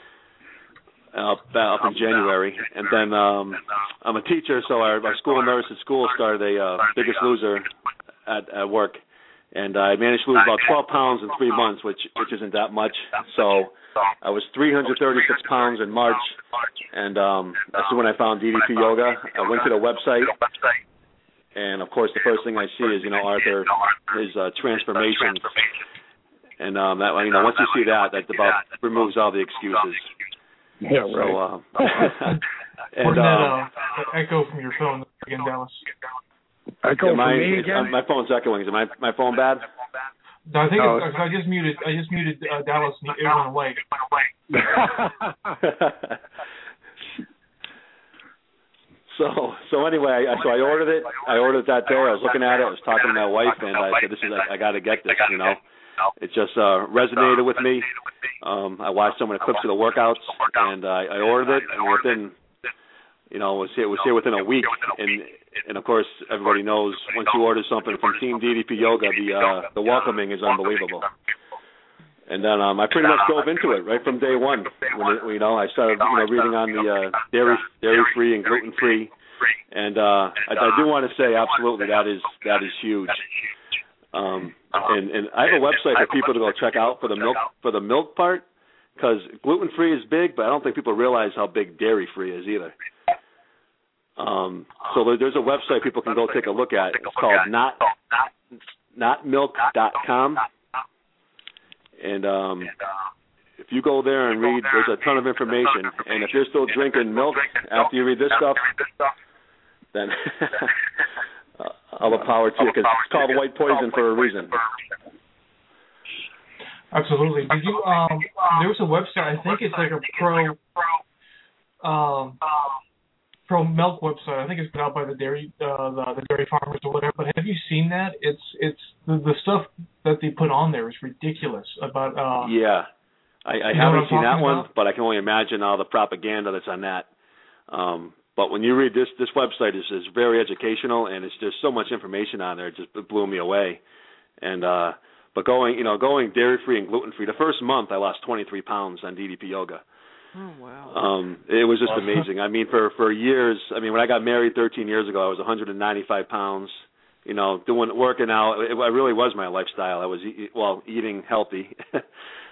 Up in January, and then I'm a teacher, so our school nurse at school started a Biggest Loser at work, and I managed to lose about 12 pounds in 3 months, which isn't that much. So I was 336 pounds in March, and that's when I found DDP Yoga. I went to the website, and of course the first thing I see is Arthur, his transformation, and that once you see that about removes all the excuses. Yeah, right. So, and that echo from your phone again, Dallas. Echo from me again? My phone's echoing. Is my phone bad? No, I think I just muted Dallas and it went away. So anyway, I ordered it. I ordered it that day. I was looking at it. I was talking to my wife, and I said, I got to get this. It just resonated with me. I watched some of the clips of the workouts, and I ordered it, and within, it was here within a week. And of course, everybody knows once you order something from Team DDP Yoga, the welcoming is unbelievable. And then I pretty much dove into it right from day one. When I started reading on the dairy-free and gluten-free, and I do want to say absolutely that is huge. And I have a website for people to go check out for the milk part, because gluten-free is big, but I don't think people realize how big dairy-free is either. So there's a website people can go take a look at. It's called notmilk.com. And if you go there and read, there's a ton of information. And if you're still drinking milk after you read this stuff, then all the power to you, because it's called white poison for a reason. Absolutely. Did you? There was a website. I think it's like a pro milk website. I think it's put out by the dairy farmers or whatever. But have you seen that? It's the stuff that they put on there is ridiculous. About yeah, I haven't seen that one, but I can only imagine all the propaganda that's on that. But when you read this website is very educational, and it's just so much information on there. It just blew me away. And but going dairy free and gluten free, the first month I lost 23 pounds on DDP Yoga. Oh wow! It was just amazing. I mean, for years. I mean, when I got married 13 years ago, I was 195 pounds. Working out. It really was my lifestyle. I was eating healthy, but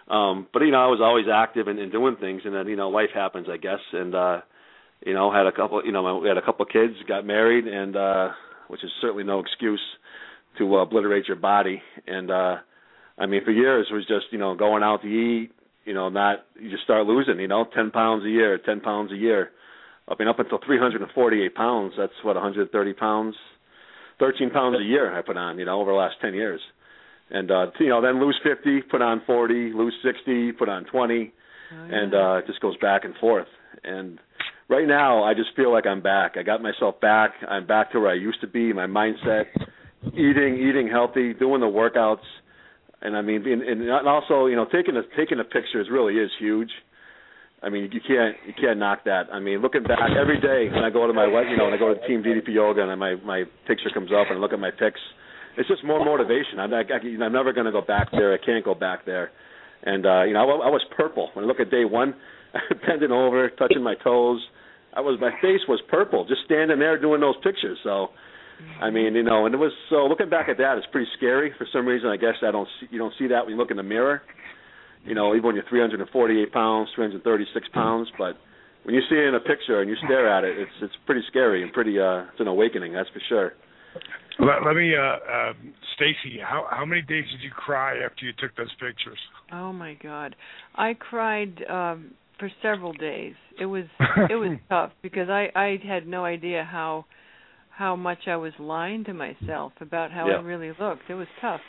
I was always active and doing things. And then life happens, I guess. And had a couple. We had a couple of kids, got married, and which is certainly no excuse to obliterate your body. And I mean, for years it was just going out to eat. You just start losing, 10 pounds a year, 10 pounds a year. I mean, up until 348 pounds, that's 130 pounds, 13 pounds a year I put on, over the last 10 years. And, then lose 50, put on 40, lose 60, put on 20, and it just goes back and forth. And right now, I just feel like I'm back. I got myself back. I'm back to where I used to be, my mindset, eating healthy, doing the workouts. And I mean, and also, taking the pictures really is huge. I mean, you can't knock that. I mean, looking back every day when I go to when I go to Team DDP Yoga and my picture comes up and I look at my pics, it's just more motivation. I'm never going to go back there. I can't go back there. And I was purple when I look at day one, bending over, touching my toes. My face was purple just standing there doing those pictures. So. I mean, and it was looking back at that, it's pretty scary for some reason. I guess you don't see that when you look in the mirror. Even when you're 348 pounds, 336 pounds, but when you see it in a picture and you stare at it, it's pretty scary and it's an awakening, that's for sure. Let me, Stacy, how many days did you cry after you took those pictures? Oh my God, I cried for several days. It was tough because I had no idea how much I was lying to myself about how I really looked. It was tough.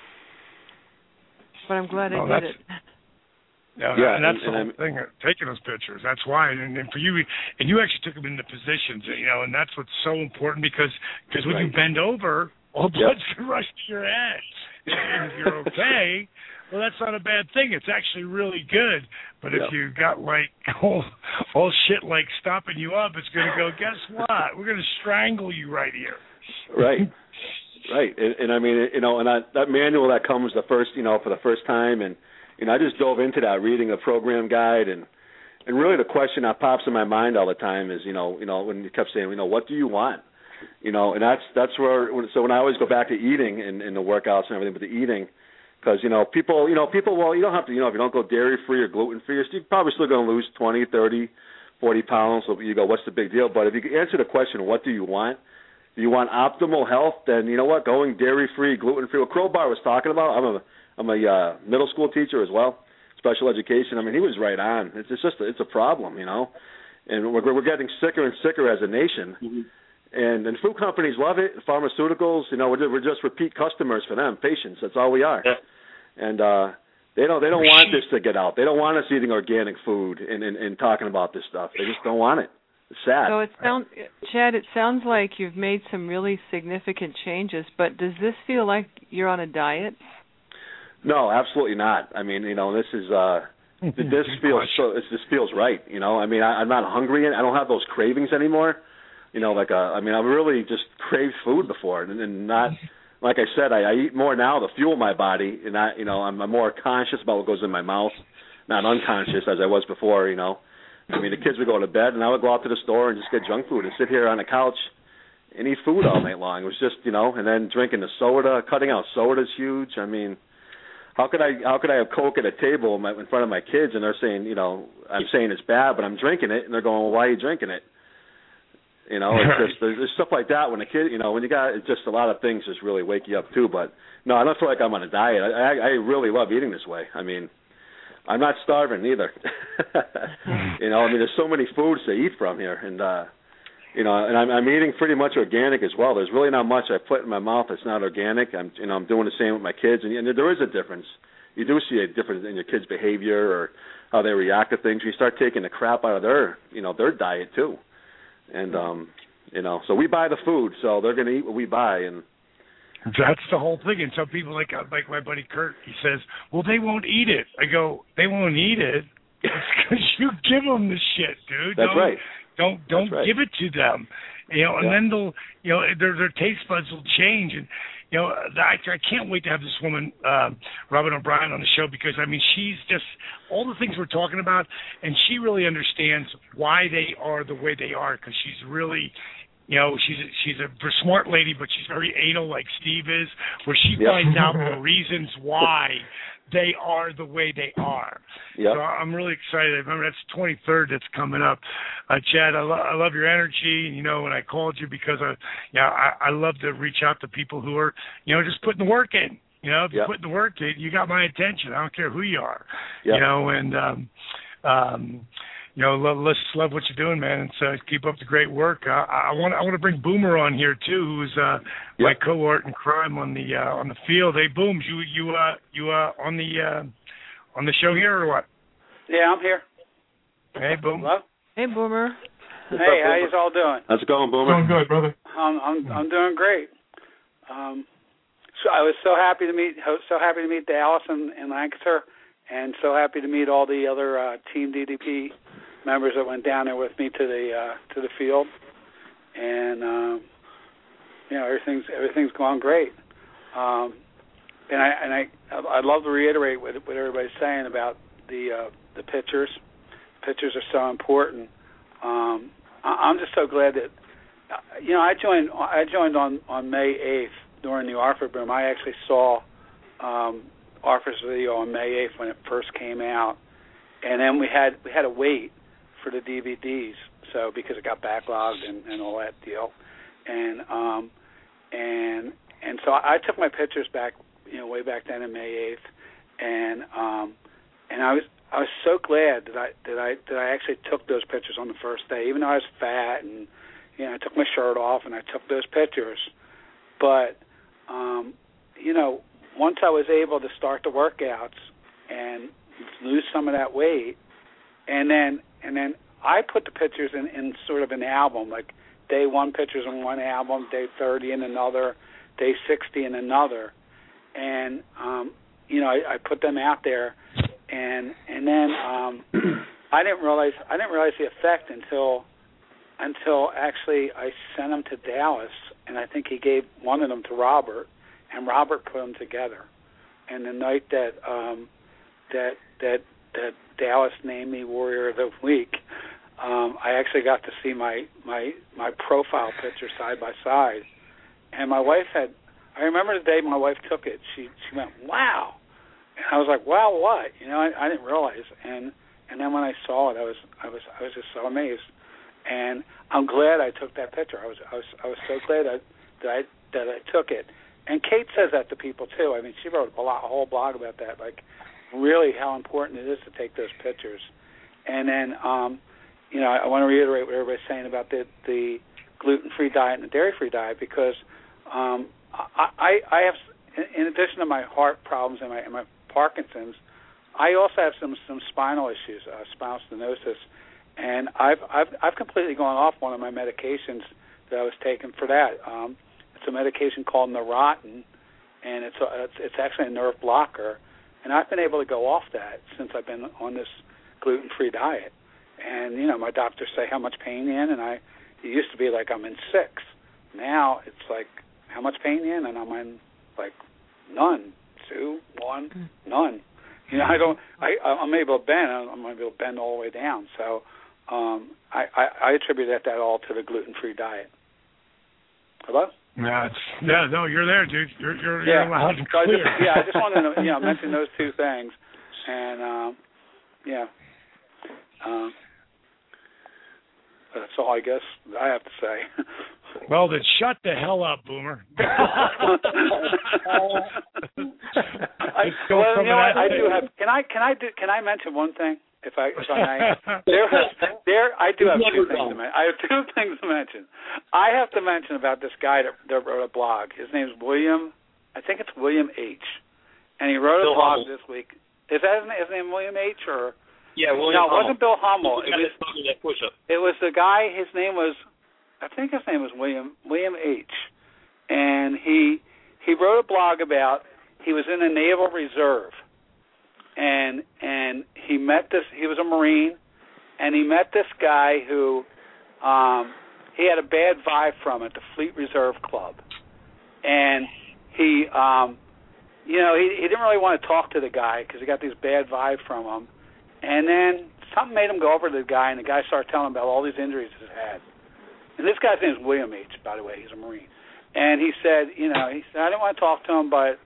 But I'm glad I did it. Yeah, and that's the whole thing, taking those pictures. That's why. And for you, and you actually took them into positions, and that's what's so important because when you bend over, all blood's going to rush to your head. And if you're okay, well, that's not a bad thing. It's actually really good. But if you got all shit like stopping you up, it's going to go, guess what? We're going to strangle you right here. Right. And I mean, and that manual that comes for the first time, and I just dove into that, reading a program guide, and really the question that pops in my mind all the time is, when you kept saying, what do you want? And that's where. So when I always go back to eating and the workouts and everything, but the eating. Because, people, well, you don't have to, if you don't go dairy-free or gluten-free, you're probably still going to lose 20, 30, 40 pounds. So you go, what's the big deal? But if you answer the question, what do you want? Do you want optimal health? Then, you know what, going dairy-free, gluten-free. What Crowbar was talking about, I'm a middle school teacher as well, special education. I mean, he was right on. It's a problem, And we're getting sicker and sicker as a nation. Mm-hmm. And food companies love it. Pharmaceuticals, we're just repeat customers for them, patients. That's all we are. Yeah. And they don't want this to get out. They don't want us eating organic food and talking about this stuff. They just don't want it. It's sad. So Chad, it sounds like you've made some really significant changes. But does this feel like you're on a diet? No, absolutely not. I mean, this is this feels right. I mean, I'm not hungry. I don't have those cravings anymore. I've really just craved food before, and not, like I said, I eat more now to fuel my body, and I'm more conscious about what goes in my mouth, not unconscious as I was before, I mean, the kids would go to bed, and I would go out to the store and just get junk food and sit here on the couch and eat food all night long. It was just, and then drinking the soda, cutting out soda is huge. I mean, how could I have Coke at a table in front of my kids, and they're saying, I'm saying it's bad, but I'm drinking it, and they're going, well, why are you drinking it? It's just there's stuff like that when a kid, when you got, it's just a lot of things just really wake you up too. But no, I don't feel like I'm on a diet. I really love eating this way. I mean, I'm not starving either. You know, I mean, there's so many foods to eat from here, and you know, and I'm eating pretty much organic as well. There's really not much I put in my mouth that's not organic. I'm doing the same with my kids, and there is a difference. You do see a difference in your kids' behavior or how they react to things. You start taking the crap out of their diet too, and you know, so we buy the food, so they're going to eat what we buy, and that's the whole thing. And some people, like my buddy Kurt, he says, well, they won't eat it. I go, they won't eat it. It's because you give them the shit, dude. That's right. Don't give it to them. You know, and then they'll, you know, their taste buds will change. And, you know, I can't wait to have this woman, Robin O'Brien, on the show, because, I mean, she's just all the things we're talking about, and she really understands why they are the way they are, because she's really, you know, she's a smart lady, but she's very anal like Steve is, where she finds out the reasons why they are the way they are. Yep. So I'm really excited. Remember, that's 23rd that's coming up. Chad, I love your energy. You know, when I called you because I love to reach out to people who are, you know, just putting the work in. You know, if you put the work in, you got my attention. I don't care who you are. Yep. You know, and you know, let's love what you're doing, man, and so keep up the great work. I want to bring Boomer on here too, who's my cohort in crime on the field. Hey, Booms, you on the show here or what? Yeah, I'm here. Hey, Boom. Hello. Hey, Boomer. Hey, how you all doing? How's it going, Boomer? Doing good, brother. I'm doing great. So I was so happy to meet Dallas and Lancaster, and so happy to meet all the other Team DDP members that went down there with me to the field, and you know, everything's gone great. And I'd love to reiterate what everybody's saying about the pitchers. Pitchers are so important. I'm just so glad that you know I joined on May 8th during the Arthur boom. I actually saw Arthur's video on May 8th when it first came out, and then we had to wait for the DVDs, so because it got backlogged and all that deal, and so I took my pictures back, you know, way back then in May 8th, and I was so glad that I actually took those pictures on the first day, even though I was fat and you know I took my shirt off and I took those pictures, but you know once I was able to start the workouts and lose some of that weight, and then I put the pictures in sort of an album, like day 1 pictures in one album, day 30 in another, day 60 in another, and you know I put them out there, and then I didn't realize the effect until actually I sent them to Dallas, and I think he gave one of them to Robert, and Robert put them together, and the night that Dallas named me Warrior of the Week, I actually got to see my profile picture side by side, and my wife I remember the day my wife took it. She went, "Wow," and I was like, "Wow, what?" You know, I didn't realize, and then when I saw it, I was just so amazed, and I'm glad I took that picture. I was so glad that I took it. And Kate says that to people too. I mean, she wrote a whole blog about that, like really how important it is to take those pictures. And then, you know, I want to reiterate what everybody's saying about the gluten-free diet and the dairy-free diet, because I have, in addition to my heart problems and my Parkinson's, I also have some spinal issues, spinal stenosis, and I've completely gone off one of my medications that I was taking for that. It's a medication called Neurontin, and it's actually a nerve blocker. And I've been able to go off that since I've been on this gluten-free diet. And, you know, my doctors say how much pain in, and it used to be like I'm in 6. Now it's like, how much pain in? And I'm in, like, none, 2, 1, none. You know, I'm able to bend. I'm able to bend all the way down. So I attribute that all to the gluten-free diet. Hello? No, you're there, dude. You're loud and clear. I just wanted to mention those two things, and that's all I guess I have to say. Well, then shut the hell up, Boomer. I do have. Can I mention one thing? If I may, I do have two things to mention. I have two things to mention. I have to mention about this guy that wrote a blog. His name's William. I think it's William H. And he wrote a blog this week. Is that his name, William H. or? Yeah, William. No, it wasn't Bill Hummel. It was the guy. His name was. I think his name was William H. And he wrote a blog about. He was in the Naval Reserve. And he met this. He was a Marine, and he met this guy who he had a bad vibe from at the Fleet Reserve Club, and he didn't really want to talk to the guy because he got these bad vibes from him, and then something made him go over to the guy, and the guy started telling him about all these injuries he's had, and this guy's name is William H. By the way, he's a Marine, and he said I didn't want to talk to him, but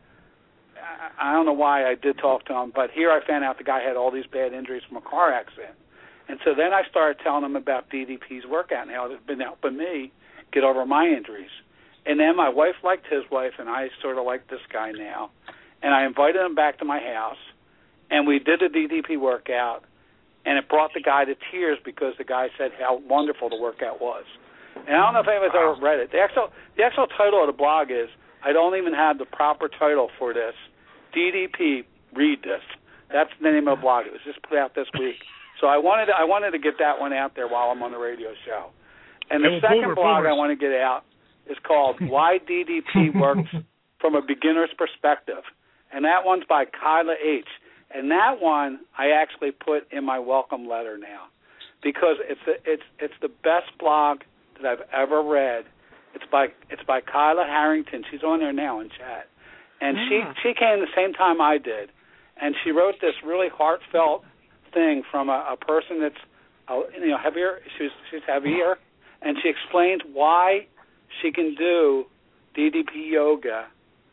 I don't know why I did talk to him, but here I found out the guy had all these bad injuries from a car accident. And so then I started telling him about DDP's workout and how it's been helping me get over my injuries. And then my wife liked his wife, and I sort of like this guy now. And I invited him back to my house, and we did the DDP workout, and it brought the guy to tears because the guy said how wonderful the workout was. And I don't know if anybody's ever read it. The actual title of the blog is, I don't even have the proper title for this. DDP, read this. That's the name of the blog. It was just put out this week. So I wanted to get that one out there while I'm on the radio show. And the second blog I want to get out is called Why DDP Works from a Beginner's Perspective. And that one's by Kyla H. And that one I actually put in my welcome letter now because it's the best blog that I've ever read. It's by Kyla Harrington. She's on there now in chat. And she came the same time I did, and she wrote this really heartfelt thing from a person that's heavier. She's heavier, and she explained why she can do DDP yoga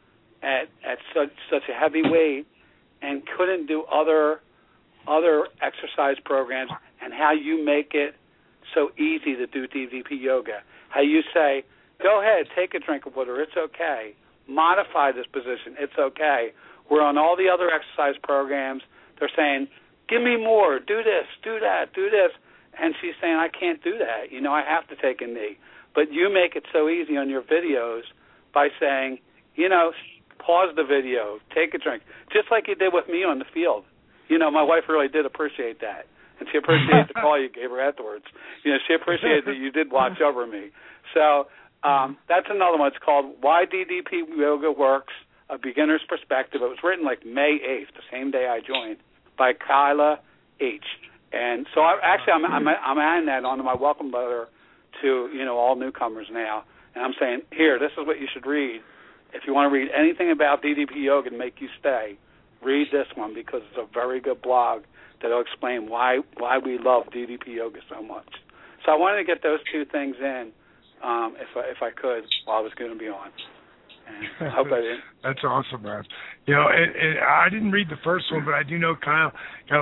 at such a heavy weight and couldn't do other exercise programs, and how you make it so easy to do DDP yoga. How you say, go ahead, take a drink of water, it's okay. Modify this position, it's okay. Where on all the other exercise programs, they're saying, give me more, do this, do that, do this. And she's saying, I can't do that. I have to take a knee. But you make it so easy on your videos by saying, pause the video, take a drink. Just like you did with me on the field. My wife really did appreciate that. And she appreciated the call you gave her afterwards. She appreciated that you did watch over me. So that's another one. It's called Why DDP Yoga Works, A Beginner's Perspective. It was written like May 8th, the same day I joined, by Kyla H. And so I'm adding that onto my welcome letter to all newcomers now. And I'm saying, here, this is what you should read. If you want to read anything about DDP Yoga and make you stay, read this one because it's a very good blog that'll explain why we love DDP Yoga so much. So I wanted to get those two things in. If I could, while I was going to be on. And I hope I didn't. That's awesome, man. I didn't read the first one, but I do know Kyla.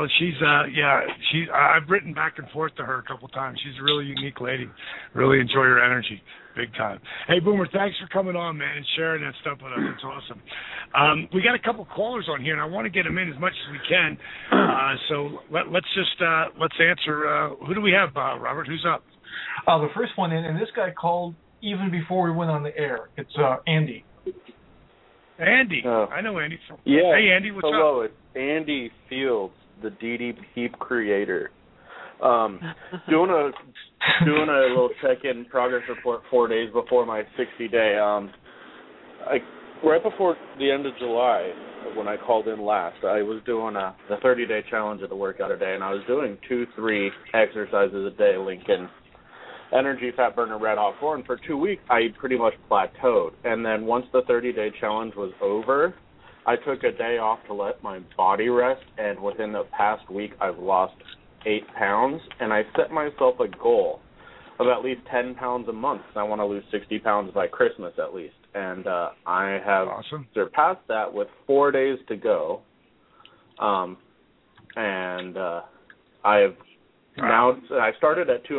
I've written back and forth to her a couple times. She's a really unique lady. Really enjoy her energy, big time. Hey, Boomer, thanks for coming on, man, and sharing that stuff with us. It's awesome. We got a couple callers on here, and I want to get them in as much as we can. So let's answer. Who do we have, Robert? Who's up? The first one, and this guy called even before we went on the air. It's Andy. Andy. I know Andy. Yeah. Hey, Andy, what's up? Hello, it's Andy Fields, the DDP creator. Doing a little check-in progress report 4 days before my 60-day. Right before the end of July, when I called in last, I was doing the 30-day challenge of the workout a day, and I was doing 2-3 exercises a day, linking energy, fat burner, red hot corn. For 2 weeks, I pretty much plateaued. And then once the 30-day challenge was over, I took a day off to let my body rest, and within the past week, I've lost 8 pounds, and I set myself a goal of at least 10 pounds a month. I want to lose 60 pounds by Christmas at least. And I have surpassed that with 4 days to go. And I have Now I started at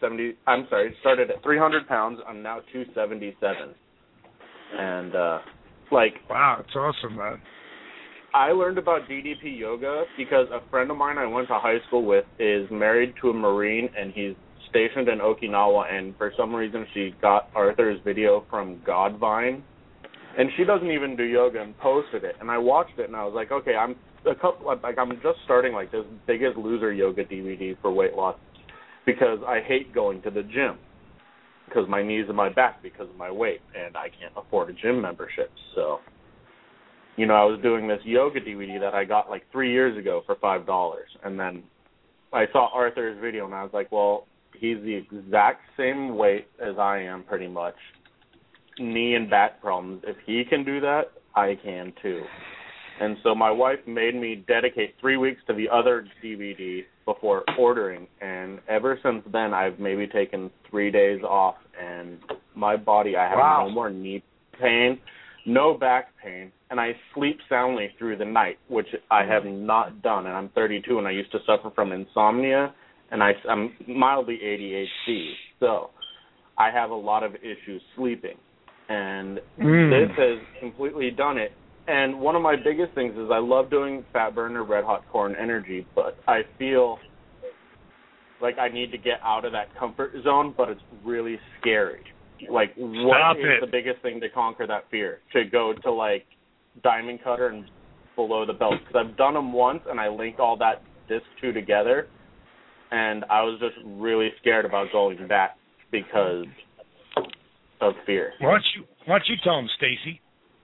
300 pounds. I'm now 277. And wow, it's awesome, man. I learned about DDP yoga because a friend of mine I went to high school with is married to a Marine, and he's stationed in Okinawa, and for some reason she got Arthur's video from Godvine, and she doesn't even do yoga, and posted it, and I watched it, and I was like, okay, I'm just starting like this Biggest Loser yoga DVD for weight loss because I hate going to the gym because my knees and my back because of my weight, and I can't afford a gym membership. So, I was doing this yoga DVD that I got like 3 years ago for $5, and then I saw Arthur's video, and I was like, well, he's the exact same weight as I am pretty much, knee and back problems. If he can do that, I can too. And so my wife made me dedicate 3 weeks to the other DVD before ordering, and ever since then I've maybe taken 3 days off, and my body, I have no more knee pain, no back pain, and I sleep soundly through the night, which I have not done, and I'm 32, and I used to suffer from insomnia, and I'm mildly ADHD, so I have a lot of issues sleeping, and this has completely done it. And one of my biggest things is I love doing Fat Burner Red Hot Corn Energy, but I feel like I need to get out of that comfort zone, but it's really scary. Like, what is the biggest thing to conquer that fear? To go to, like, Diamond Cutter and below the belt? Because I've done them once, and I linked all that disc two together, and I was just really scared about going back because of fear. Why don't you tell them, Stacy?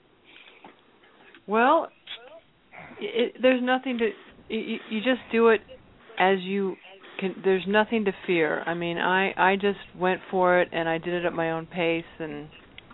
Well, there's nothing to. You just do it as you can. There's nothing to fear. I mean, I just went for it, and I did it at my own pace, and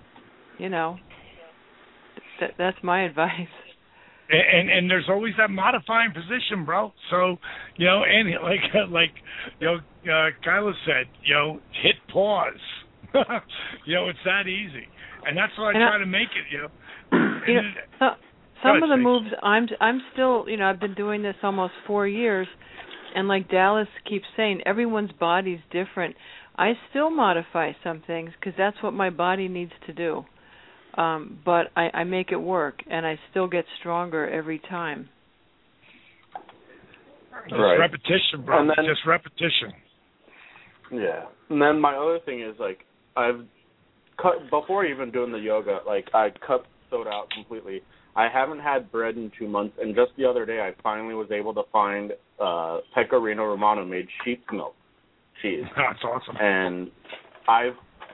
that's my advice. And there's always that modifying position, bro. So and like Kyla said, hit pause. It's that easy, and that's what I try to make it. Some of the moves I'm still, I've been doing this almost 4 years, and like Dallas keeps saying, everyone's body's different. I still modify some things because that's what my body needs to do. But I make it work, and I still get stronger every time. Just repetition, bro. And then, just repetition. Yeah. And then my other thing is, like, I've cut, before even doing the yoga, like, I cut soda out completely. I haven't had bread in 2 months, and just the other day I finally was able to find Pecorino Romano made sheep's milk cheese. That's awesome. And I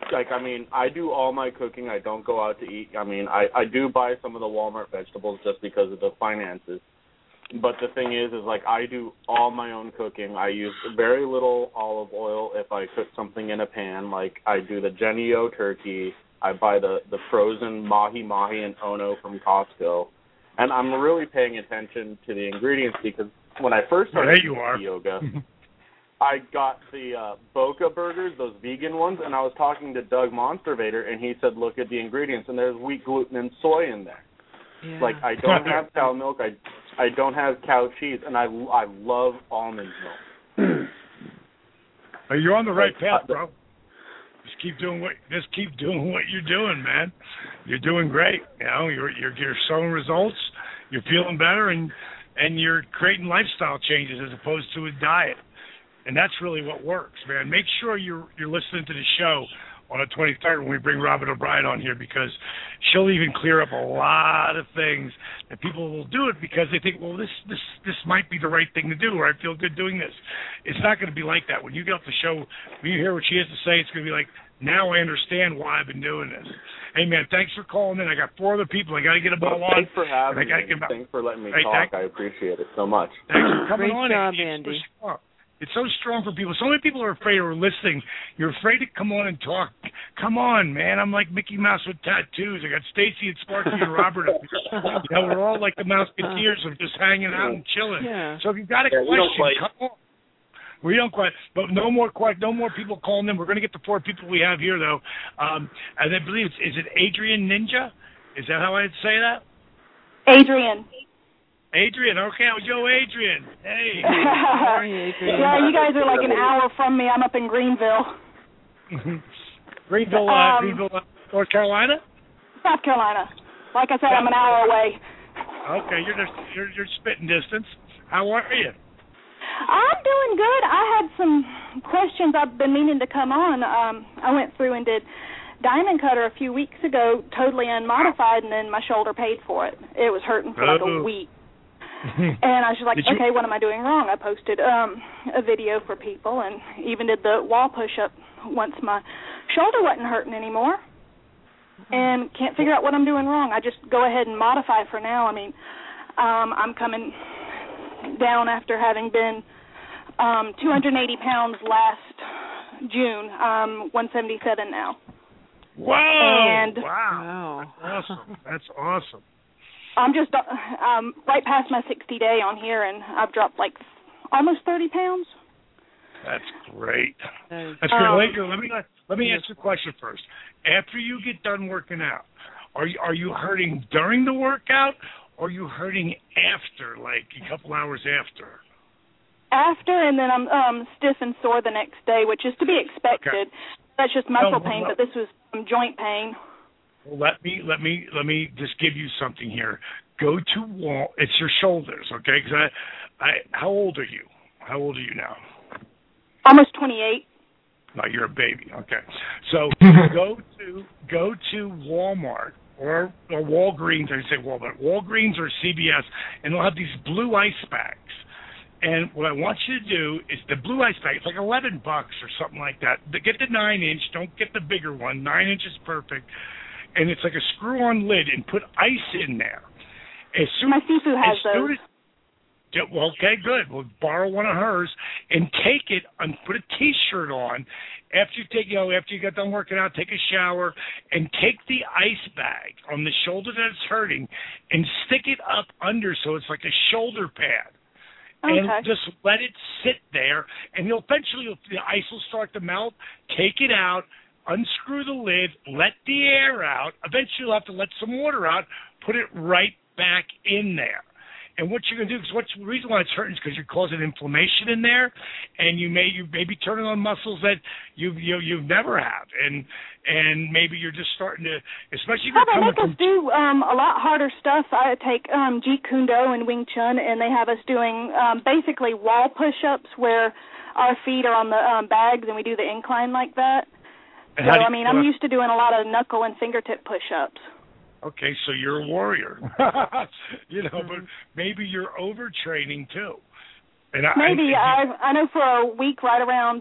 do all my cooking. I don't go out to eat. I mean, I do buy some of the Walmart vegetables just because of the finances. But the thing is like, I do all my own cooking. I use very little olive oil if I cook something in a pan. Like, I do the Genio turkey. I buy the frozen mahi-mahi and ono from Costco. And I'm really paying attention to the ingredients because when I first started yoga, I got the Boca burgers, those vegan ones, and I was talking to Doug Monstervator, and he said, look at the ingredients, and there's wheat, gluten, and soy in there. Yeah. Like, I don't have cow milk, I don't have cow cheese, and I love almond milk. You're on the right path, bro. Just keep doing what you're doing, man. You're doing great. You're showing results. You're feeling better, and you're creating lifestyle changes as opposed to a diet. And that's really what works, man. Make sure you're listening to the show on the 23rd when we bring Robin O'Brien on here, because she'll even clear up a lot of things that people will do it because they think, well, this might be the right thing to do, or I feel good doing this. It's not going to be like that. When you get off the show, when you hear what she has to say, it's going to be like, now I understand why I've been doing this. Hey, man, thanks for calling in. I got 4 other people. I got to get them all on. Thanks for having me. Thanks for letting me talk. I appreciate it so much. Thanks for coming on. Great job, Andy. It's so strong for people. So many people are afraid of listening. You're afraid to come on and talk. Come on, man. I'm like Mickey Mouse with tattoos. I got Stacy and Sparky and Robert up here. We're all like the Mouseketeers of just hanging out and chilling. Yeah. So if you've got a question, come on. We don't quite, but no more people calling in. We're going to get the 4 people we have here, though. And I believe is it Adrian Ninja? Is that how I'd say that? Adrian. Adrian, okay, yo, Adrian. Hey. Yeah, you guys are like an hour from me. I'm up in Greenville. Greenville, North Carolina? South Carolina. Like I said, I'm an hour away. Okay, you're spitting distance. How are you? I'm doing good. I had some questions. I've been meaning to come on. I went through and did Diamond Cutter a few weeks ago, totally unmodified, and then my shoulder paid for it. It was hurting for like a week. And I was just like, okay, what am I doing wrong? I posted a video for people and even did the wall push-up once my shoulder wasn't hurting anymore. And can't figure out what I'm doing wrong. I just go ahead and modify for now. I mean, I'm coming down after having been 280 pounds last June. 177 now. Whoa! And wow. That's awesome. That's awesome. I'm just right past my 60-day on here, and I've dropped like almost 30 pounds. That's great. That's great. Let me ask you a question first. After you get done working out, are you hurting during the workout, or are you hurting after, like a couple hours after? After, and then I'm stiff and sore the next day, which is to be expected. Okay. That's just muscle pain, but this was some joint pain. Well, let me just give you something here. Go to wall. It's your shoulders, okay? Because how old are you? How old are you now? Almost 28. No, you're a baby. Okay. So go to Walmart or Walgreens. I say Walmart. Walgreens or CVS, and they'll have these blue ice bags. And what I want you to do is the blue ice bag. It's like $11 or something like that. Get the 9-inch. Don't get the bigger one. 9-inch is perfect. And it's like a screw-on lid, and put ice in there. My Sifu has those. Well, okay, good. We'll borrow one of hers and take it and put a T-shirt on. After you get done working out, take a shower and take the ice bag on the shoulder that's hurting and stick it up under so it's like a shoulder pad. Okay. And just let it sit there, and eventually the ice will start to melt. Take it out, unscrew the lid, let the air out. Eventually you'll have to let some water out, put it right back in there. And what you're going to do, because the reason why it's hurting is because you're causing inflammation in there, and you may be turning on muscles that you've never had, and maybe you're just starting to, especially if you're coming from. They make us do a lot harder stuff. I take Jeet Kune Do and Wing Chun, and they have us doing basically wall push-ups where our feet are on the bags, and we do the incline like that. So I'm used to doing a lot of knuckle and fingertip push-ups. Okay, so you're a warrior, but maybe you're overtraining too. And I know for a week, right around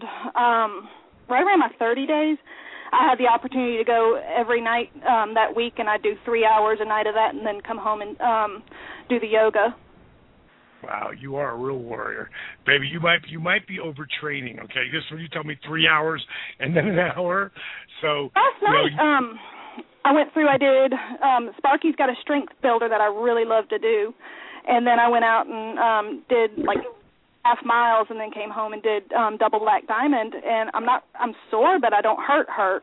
my 30 days, I had the opportunity to go every night that week, and I do 3 hours a night of that, and then come home and do the yoga. Wow, you are a real warrior, baby. You might be overtraining. Okay, just when you tell me 3 hours and then an hour. So last night, I did, Sparky's got a strength builder that I really love to do, and then I went out and did like half miles, and then came home and did double black diamond, and I'm sore, but I don't hurt.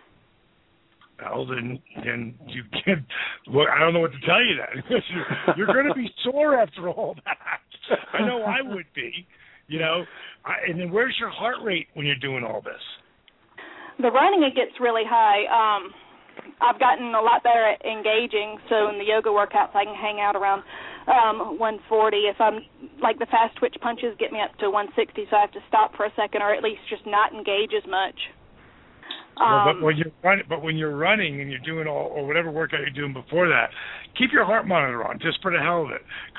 Well, then you can. Well, I don't know what to tell you then. You're going to be sore after all that. I know I would be. And then where's your heart rate when you're doing all this? The running, it gets really high. I've gotten a lot better at engaging, so in the yoga workouts I can hang out around 140. If I'm like the fast twitch punches get me up to 160, so I have to stop for a second or at least just not engage as much. But when you're running and you're doing or whatever workout you're doing before that, keep your heart monitor on just for the hell of it.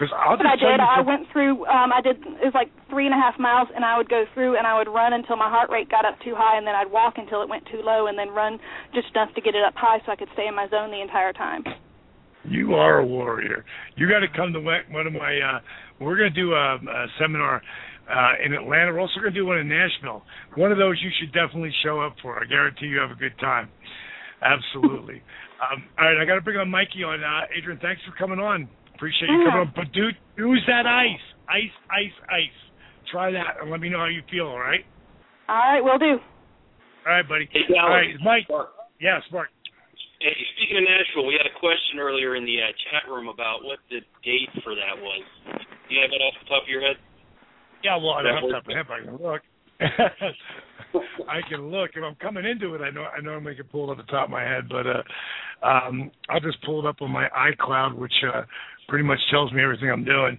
I went through. It was like 3.5 miles, and I would go through and I would run until my heart rate got up too high, and then I'd walk until it went too low, and then run just enough to get it up high so I could stay in my zone the entire time. You are a warrior. You got to come to one of my. We're going to do a seminar in Atlanta. We're also going to do one in Nashville. One of those you should definitely show up for. I guarantee you have a good time. Absolutely. All right, I got to bring on Mikey on. Adrian, thanks for coming on. Appreciate you coming on. But use that ice. Ice. Try that and let me know how you feel, all right? All right, will do. All right, buddy. Hey, all right, Mike. Yes, Mark. Hey, speaking of Nashville, we had a question earlier in the chat room about what the date for that was. Do you have it off the top of your head? Yeah, well, I don't have to have it. I can look. I can look. If I'm coming into it, I know I can pull it off the top of my head, but I'll just pull it up on my iCloud, which pretty much tells me everything I'm doing.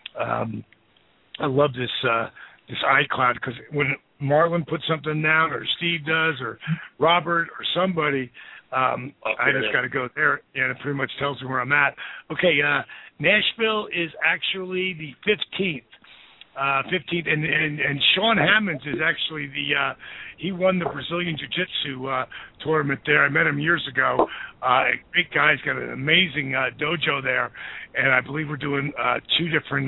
I love this iCloud because when Marlon puts something down, or Steve does, or Robert, or somebody, I just got to go there, and it pretty much tells me where I'm at. Okay, Nashville is actually the 15th. 15th, and Sean Hammonds is actually he won the Brazilian Jiu-Jitsu tournament there. I met him years ago. Great guy. He's got an amazing dojo there, and I believe we're doing two different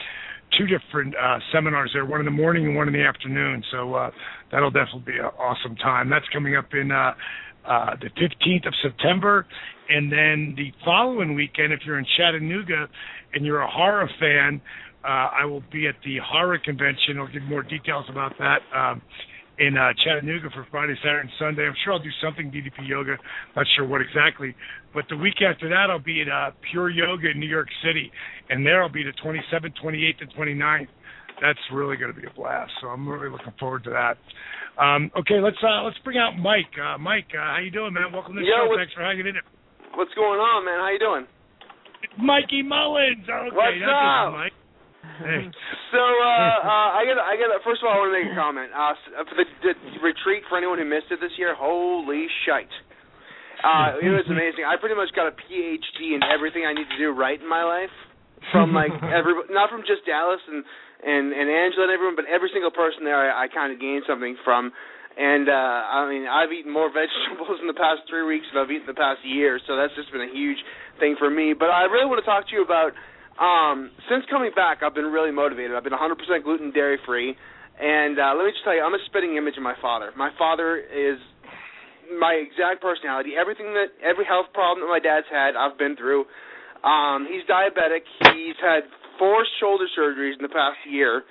seminars there, one in the morning and one in the afternoon. So that'll definitely be an awesome time. That's coming up in the 15th of September, and then the following weekend, if you're in Chattanooga and you're a horror fan, I will be at the horror convention. I'll give more details about that in Chattanooga for Friday, Saturday, and Sunday. I'm sure I'll do something DDP Yoga. Not sure what exactly. But the week after that, I'll be at Pure Yoga in New York City, and there I'll be the 27th, 28th, and 29th. That's really going to be a blast. So I'm really looking forward to that. Okay, let's bring out Mike. Mike, how you doing, man? Welcome to the show. Thanks for hanging in there. What's going on, man? How you doing? It's Mikey Mullins. Okay, what's up, Mike? Hey. So I got. First of all, I want to make a comment. For the retreat, for anyone who missed it this year, holy shite! It was amazing. I pretty much got a PhD in everything I need to do right in my life, from like not from just Dallas and Angela and everyone, but every single person there. I kind of gained something from. And I mean, I've eaten more vegetables in the past 3 weeks than I've eaten the past year, so that's just been a huge thing for me. But I really want to talk to you about. Since coming back, I've been really motivated. I've been 100% gluten, dairy-free, and let me just tell you, I'm a spitting image of my father. My father is my exact personality. Every health problem that my dad's had, I've been through. He's diabetic. He's had 4 shoulder surgeries in the past year,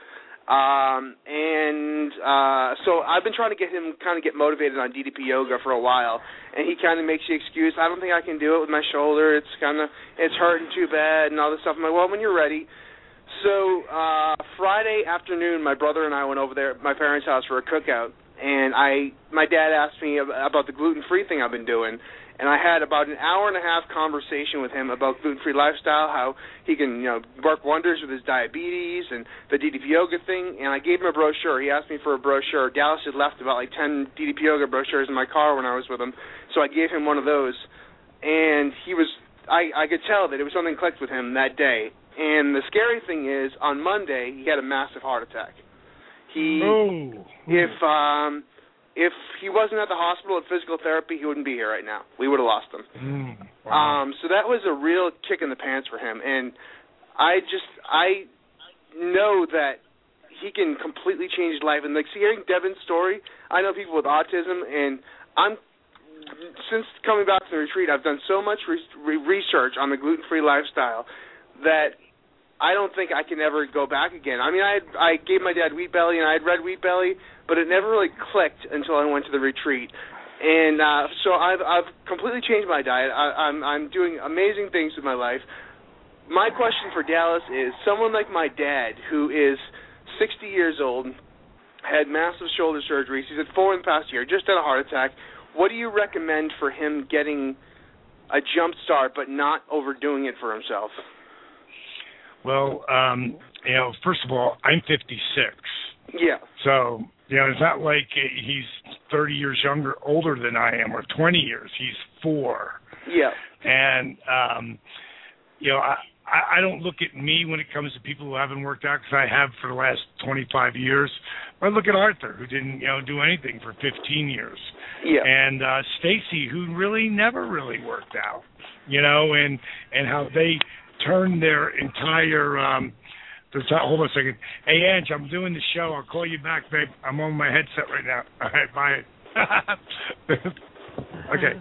so I've been trying to get him kind of get motivated on DDP Yoga for a while, and he kind of makes the excuse, I don't think I can do it with my shoulder. It's hurting too bad and all this stuff. I'm like, well, when you're ready. So Friday afternoon, my brother and I went over there at my parents' house for a cookout, and my dad asked me about the gluten-free thing I've been doing. And I had about an hour-and-a-half conversation with him about gluten-free lifestyle, how he can, work wonders with his diabetes and the DDP Yoga thing. And I gave him a brochure. He asked me for a brochure. Dallas had left about 10 DDP Yoga brochures in my car when I was with him, so I gave him one of those. And I could tell that it was something clicked with him that day. And the scary thing is, on Monday, he had a massive heart attack. If he wasn't at the hospital at physical therapy, he wouldn't be here right now. We would have lost him. Wow. So that was a real kick in the pants for him. And I know that he can completely change his life. And hearing Devin's story, I know people with autism, and since coming back to the retreat, I've done so much research on the gluten-free lifestyle that I don't think I can ever go back again. I mean, I gave my dad Wheat Belly, and I had Red Wheat Belly, but it never really clicked until I went to the retreat. And so I've completely changed my diet. I'm doing amazing things with my life. My question for Dallas is, someone like my dad, who is 60 years old, had massive shoulder surgeries. He's had 4 in the past year, just had a heart attack. What do you recommend for him getting a jump start but not overdoing it for himself? Well, first of all, I'm 56. Yeah. So, it's not like he's 30 years older than I am, or 20 years. He's 4. Yeah. And, I don't look at me when it comes to people who haven't worked out, because I have for the last 25 years. I look at Arthur, who didn't, do anything for 15 years. Yeah. And Stacy, who really never really worked out, and how they turned their entire hold on a second. Hey, Ange, I'm doing the show. I'll call you back, babe. I'm on my headset right now. All right, bye. Okay.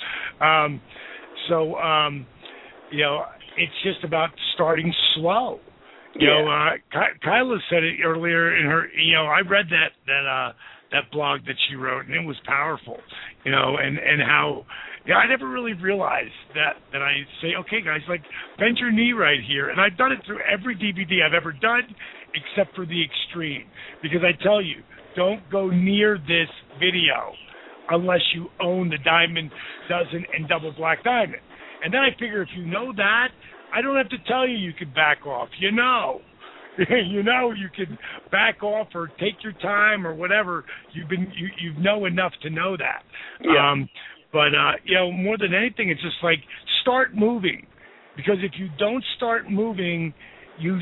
It's just about starting slow. Kyla said it earlier in her, I read that blog that she wrote, and it was powerful, and how I never really realized that I say, okay, guys, like, bend your knee right here, and I've done it through every DVD I've ever done, except for the extreme, because I tell you, don't go near this video unless you own the diamond, dozen, and double black diamond. And then I figure if you know that, I don't have to tell you you can back off. You know you can back off or take your time or whatever. You know enough to know that. Yeah. But more than anything, it's just like start moving, because if you don't start moving, you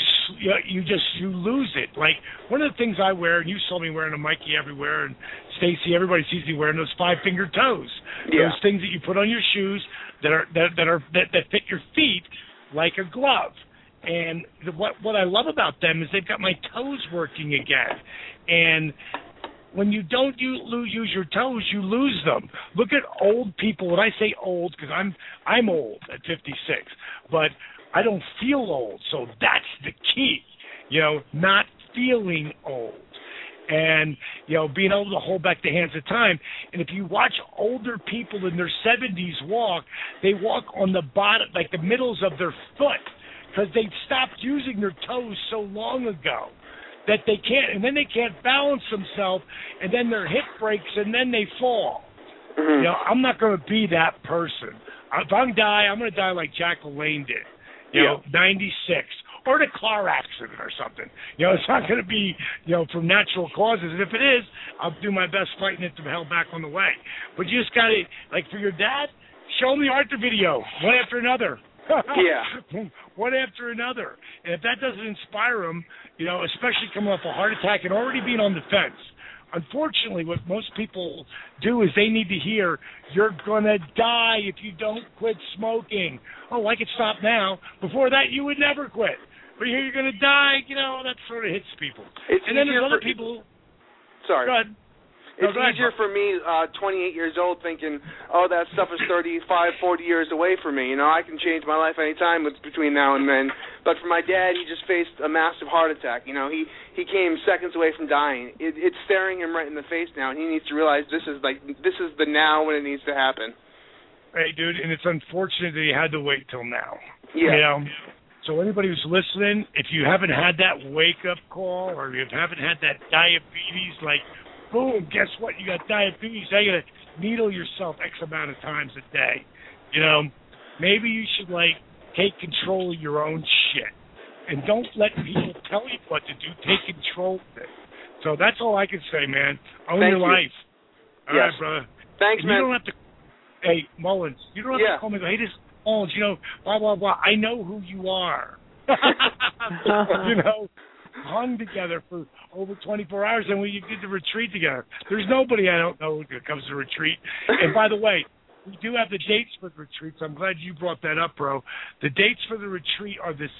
lose it. Like one of the things I wear, and you saw me wearing a Mikey everywhere, and Stacy, everybody sees me wearing those 5-finger toes. Yeah. Those things that you put on your shoes that fit your feet like a glove. And what I love about them is they've got my toes working again. And when you don't use your toes, you lose them. Look at old people. When I say old, because I'm old at 56, but I don't feel old. So that's the key, not feeling old. And, being able to hold back the hands of time. And if you watch older people in their 70s walk, they walk on the bottom, like the middles of their foot, because they stopped using their toes so long ago that they can't, and then they can't balance themselves, and then their hip breaks, and then they fall. Mm-hmm. I'm not going to be that person. If I'm going to die like Jack LaLanne did, 96. Or in a car accident or something. It's not going to be, from natural causes. And if it is, I'll do my best fighting it to hell back on the way. But you just got to, like for your dad, show him the Arthur video, one after another. Yeah. One after another. And if that doesn't inspire him, especially coming off a heart attack and already being on the fence, unfortunately, what most people do is they need to hear, you're going to die if you don't quit smoking. Oh, I could stop now. Before that, you would never quit. But here you're going to die, that sort of hits people. And then there's other people. Sorry. Go ahead. It's easier for me, 28 years old, thinking, that stuff is 35, 40 years away from me. I can change my life anytime between now and then. But for my dad, he just faced a massive heart attack. He came seconds away from dying. It's staring him right in the face now, and he needs to realize this is the now when it needs to happen. Hey, dude, and it's unfortunate that he had to wait till now. Yeah. So anybody who's listening, if you haven't had that wake-up call or you haven't had that diabetes, like, boom, guess what? You got diabetes. Now you got to needle yourself X amount of times a day. Maybe you should, take control of your own shit. And don't let people tell you what to do. Take control of it. So that's all I can say, man. Own your life. All right, brother. Thanks, man. You don't have to... Hey, Mullins, you don't have to call me, hey, this Mullins, blah, blah, blah. I know who you are. Hung together for over 24 hours, and we did the retreat together. There's nobody I don't know who comes to retreat. And by the way, we do have the dates for the retreat, so I'm glad you brought that up, bro. The dates for the retreat are this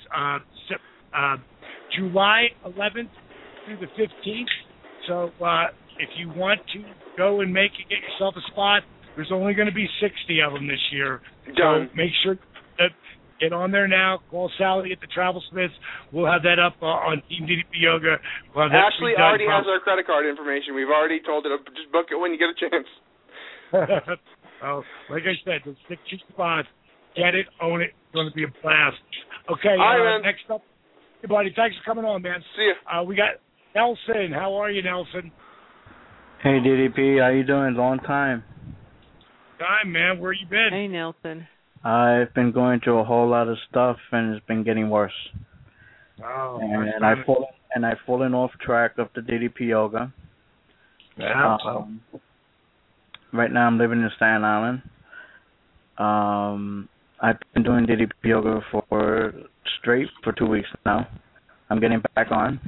July 11th through the 15th. So if you want to go and get yourself a spot, there's only going to be 60 of them this year. Done. So make sure that get on there now. Call Sally at the Travel Smiths. We'll have that up on Team DDP Yoga. We'll Ashley already has our credit card information. We've already told her to just book it when you get a chance. Oh, like I said, there's 60 spots. Get it, own it. It's going to be a blast. Okay, all right, man. Next up, hey, buddy, thanks for coming on, man. See ya. We got Nelson. How are you, Nelson? Hey, DDP. How you doing? Long time. Time, man. Where you been? Hey, Nelson. I've been going through a whole lot of stuff, and it's been getting worse. Oh, and I've fallen off track of the DDP yoga. Yeah. Right now, I'm living in Staten Island. I've been doing DDP yoga for 2 weeks now. I'm getting back on,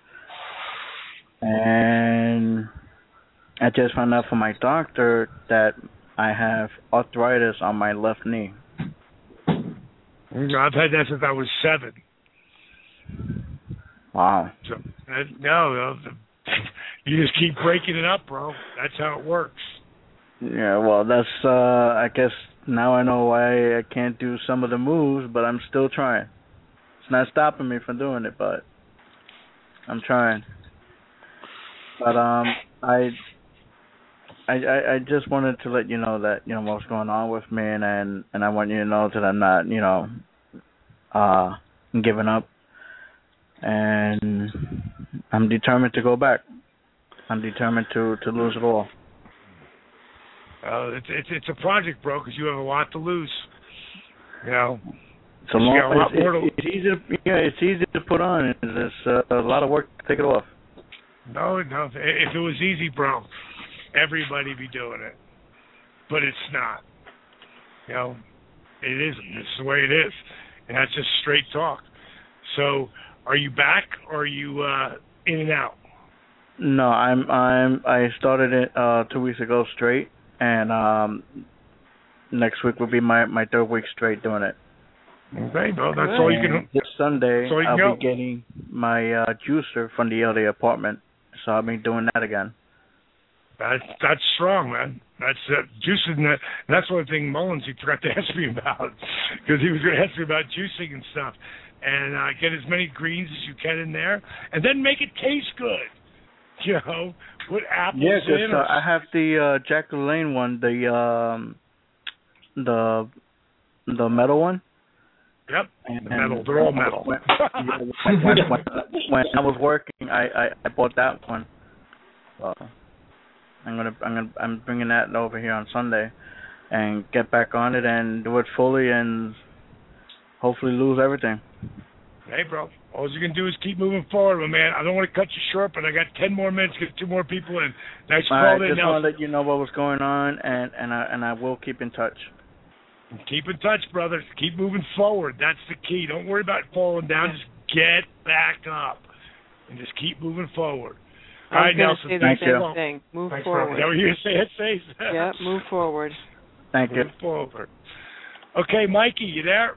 and I just found out from my doctor that I have arthritis on my left knee. I've had that since I was 7. Wow. So, no, you just keep breaking it up, bro. That's how it works. Yeah, well, that's, I guess now I know why I can't do some of the moves, but I'm still trying. It's not stopping me from doing it, but I'm trying. But I I just wanted to let you know that what's going on with me, and I want you to know that I'm not giving up, and I'm determined to go back. I'm determined to lose it all. It's a project, bro, because you have a lot to lose. It's easy to put on. It's a lot of work to take it off. No. If it was easy, bro, everybody'd be doing it. But it's not. It isn't. It's the way it is, and that's just straight talk. So, are you back, or are you in and out? No, I started it 2 weeks ago straight, and next week will be my third week straight doing it. Okay, well, that's all you can. This Sunday, I'll be getting my juicer from the other apartment, so I'll be doing that again. That's strong, man. That's juicing. That's one thing Mullins he forgot to ask me about, because he was going to ask me about juicing and stuff, and get as many greens as you can in there, and then make it taste good. Put apples in. Yeah, I have the Jack LaLanne one, the metal one. Yep, the metal. They're all metal. When I was working, I bought that one. I'm bringing that over here on Sunday, and get back on it and do it fully, and hopefully lose everything. Hey, bro. All you can do is keep moving forward, my man. I don't want to cut you short, but I got 10 more minutes to get 2 more people in. Nice call in. I just want to let you know what was going on, and I will keep in touch. Keep in touch, brother. Keep moving forward. That's the key. Don't worry about falling down. Just get back up and just keep moving forward. All right, Nelson. Thank you. Thing. Move forward. Is that what you say? Yeah, move forward. Thank you. Move forward. Okay, Mikey, you there?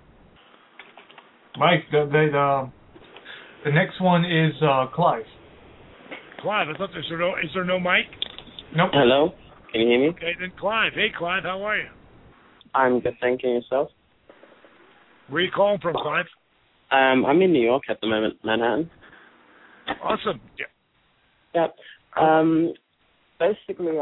Mike, the next one is Clive. Clive, I thought is there no Mike? Nope. Hello, can you hear me? Okay, then Clive. Hey, Clive, how are you? I'm good, thank you. Yourself? Where are you calling from, Clive? I'm in New York at the moment, Manhattan. Awesome. Yeah. Basically,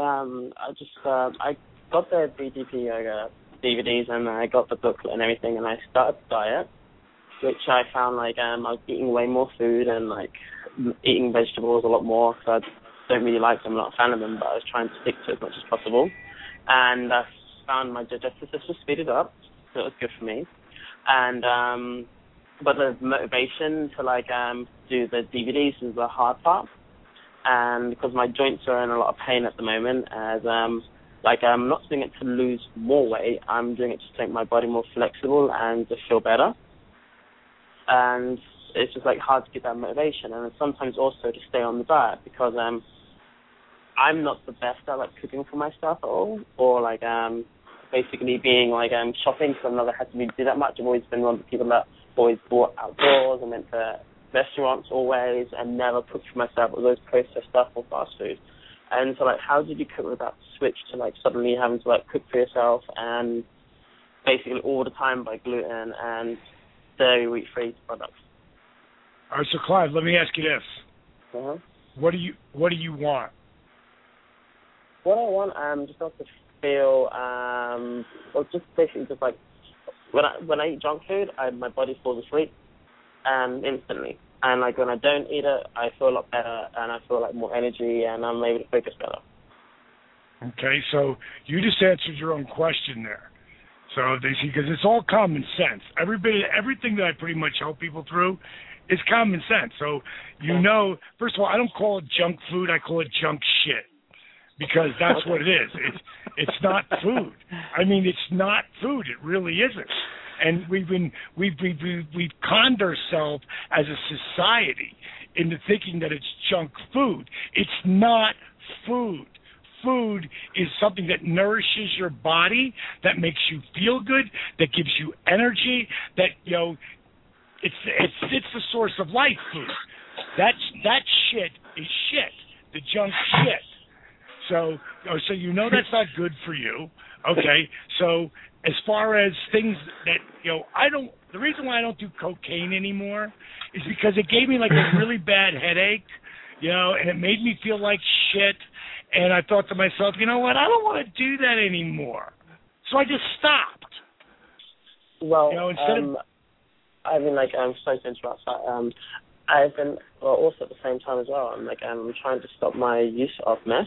I got the DDP Yoga DVDs and I got the booklet and everything, and I started the diet, which I found I was eating way more food and eating vegetables a lot more. So I don't really like them. I'm not a fan of them, but I was trying to stick to it as much as possible. And I found my digestive system speeded up, so it was good for me. And but the motivation to do the DVDs is the hard part. And because my joints are in a lot of pain at the moment, as I'm not doing it to lose more weight, I'm doing it to make my body more flexible and to feel better. And it's just hard to get that motivation, and sometimes also to stay on the diet, because I'm not the best at cooking for myself at all, or basically being shopping, because I've never had to really do that much. I've always been one of the people that always bought outdoors and went to restaurants always, and never cooked for myself with those processed stuff or fast food. And so how did you cook with that switch to suddenly having to cook for yourself and basically all the time by gluten and dairy wheat-free products? All right, so Clive, let me ask you this: What do you want? What I want, just not to feel, just basically just when I eat junk food, my body falls asleep, instantly. And when I don't eat it, I feel a lot better, and I feel more energy, and I'm able to focus better. Okay, so you just answered your own question there. So because it's all common sense. Everything that I pretty much help people through is common sense. So first of all, I don't call it junk food. I call it junk shit, because that's what it is. It's not food. I mean, it's not food. It really isn't. And we've conned ourselves as a society into thinking that it's junk food. It's not food. Food is something that nourishes your body, that makes you feel good, that gives you energy, that it's the source of life. Food. That shit is shit. The junk shit. So that's not good for you. Okay. So as far as things that the reason why I don't do cocaine anymore is because it gave me a really bad headache, and it made me feel like shit. And I thought to myself, you know what? I don't want to do that anymore. So I just stopped. Well, you know, instead of I mean, like, I'm sorry to interrupt, but I've been, well, also at the same time as well, I'm trying to stop my use of meth.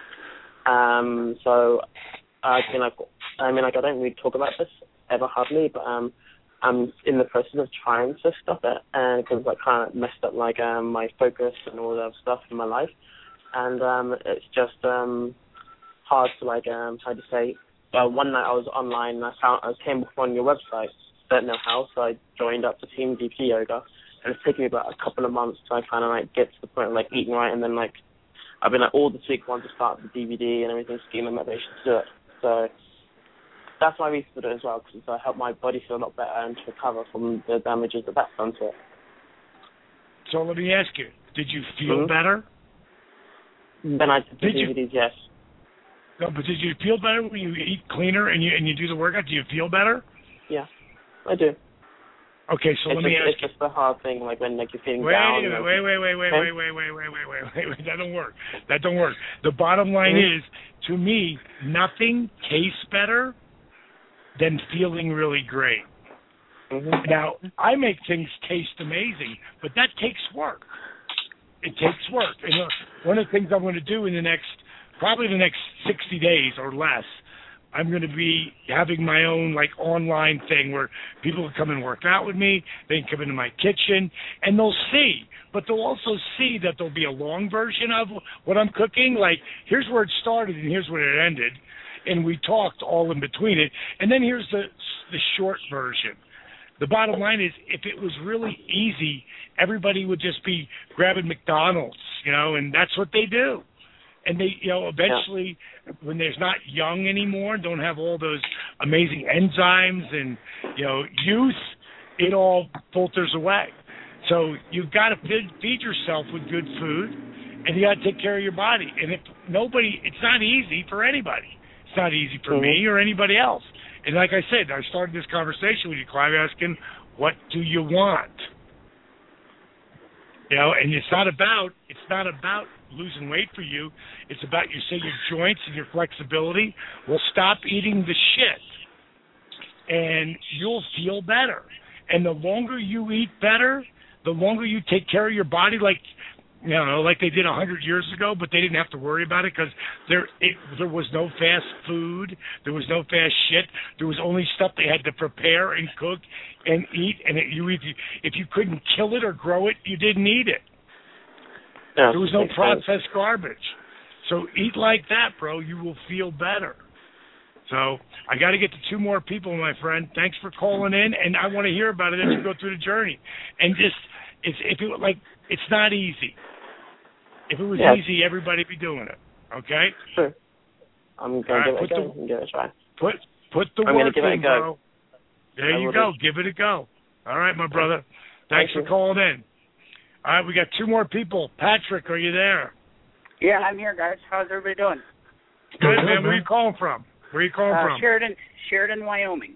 So I don't really talk about this ever hardly, but I'm in the process of trying to stop it, and because I kind of messed up like my focus and all that stuff in my life, and it's just hard to like how to say. One night I was online and I came upon your website. Don't know how, so I joined up to Team DP Yoga, and it's taken me about a couple of months to kind of like get to the point of like eating right, and then like I've been like all this week wanting to start the DVD and everything, to get my motivation to do it. So that's my reason to do it as well, because I help my body feel a lot better and to recover from the damages that's done to it. So let me ask you, did you feel better? Then I did the DVDs, yes. No, but did you feel better when you eat cleaner and you do the workout? Do you feel better? Yeah, I do. Okay, so let me ask you. It's just the hard thing, like when like you're feeling wait, down. Wait. That don't work. The bottom line is, to me, nothing tastes better than feeling really great. Now, I make things taste amazing, but that takes work. It takes work. And one of the things I'm going to do in probably the next 60 days or less, I'm going to be having my own like online thing where people can come and work out with me. They can come into my kitchen and they'll see, but they'll also see that there'll be a long version of what I'm cooking. Like, here's where it started and here's where it ended. And we talked all in between it. And then here's the short version. The bottom line is, if it was really easy, everybody would just be grabbing McDonald's, you know, and that's what they do. And they, you know, eventually, when they're not young anymore, don't have all those amazing enzymes and, you know, youth, it all filters away. So you've got to feed yourself with good food, and you got to take care of your body. And it's not easy for anybody. It's not easy for me or anybody else. And like I said, I started this conversation with you, Clive, asking, what do you want? You know, and it's not about losing weight for you. It's about your joints and your flexibility. Well, stop eating the shit, and you'll feel better. And the longer you eat better, the longer you take care of your body, like they did 100 years ago, but they didn't have to worry about it because there was no fast food, there was no fast shit. There was only stuff they had to prepare and cook and eat. And if you couldn't kill it or grow it, you didn't eat it. Yeah, there was no processed garbage. So eat like that, bro. You will feel better. So I got to get to two more people, my friend. Thanks for calling in, and I want to hear about it as you go through the journey. And just it's not easy. If it was easy, everybody'd be doing it. Okay? Sure. I'm going to give it a try. Put the work in, bro. There you go. Give it a go. All right, my brother. Thanks for calling in. All right, we got two more people. Patrick, are you there? Yeah, I'm here, guys. How's everybody doing? Good, man. Where are you calling from? Sheridan, Wyoming.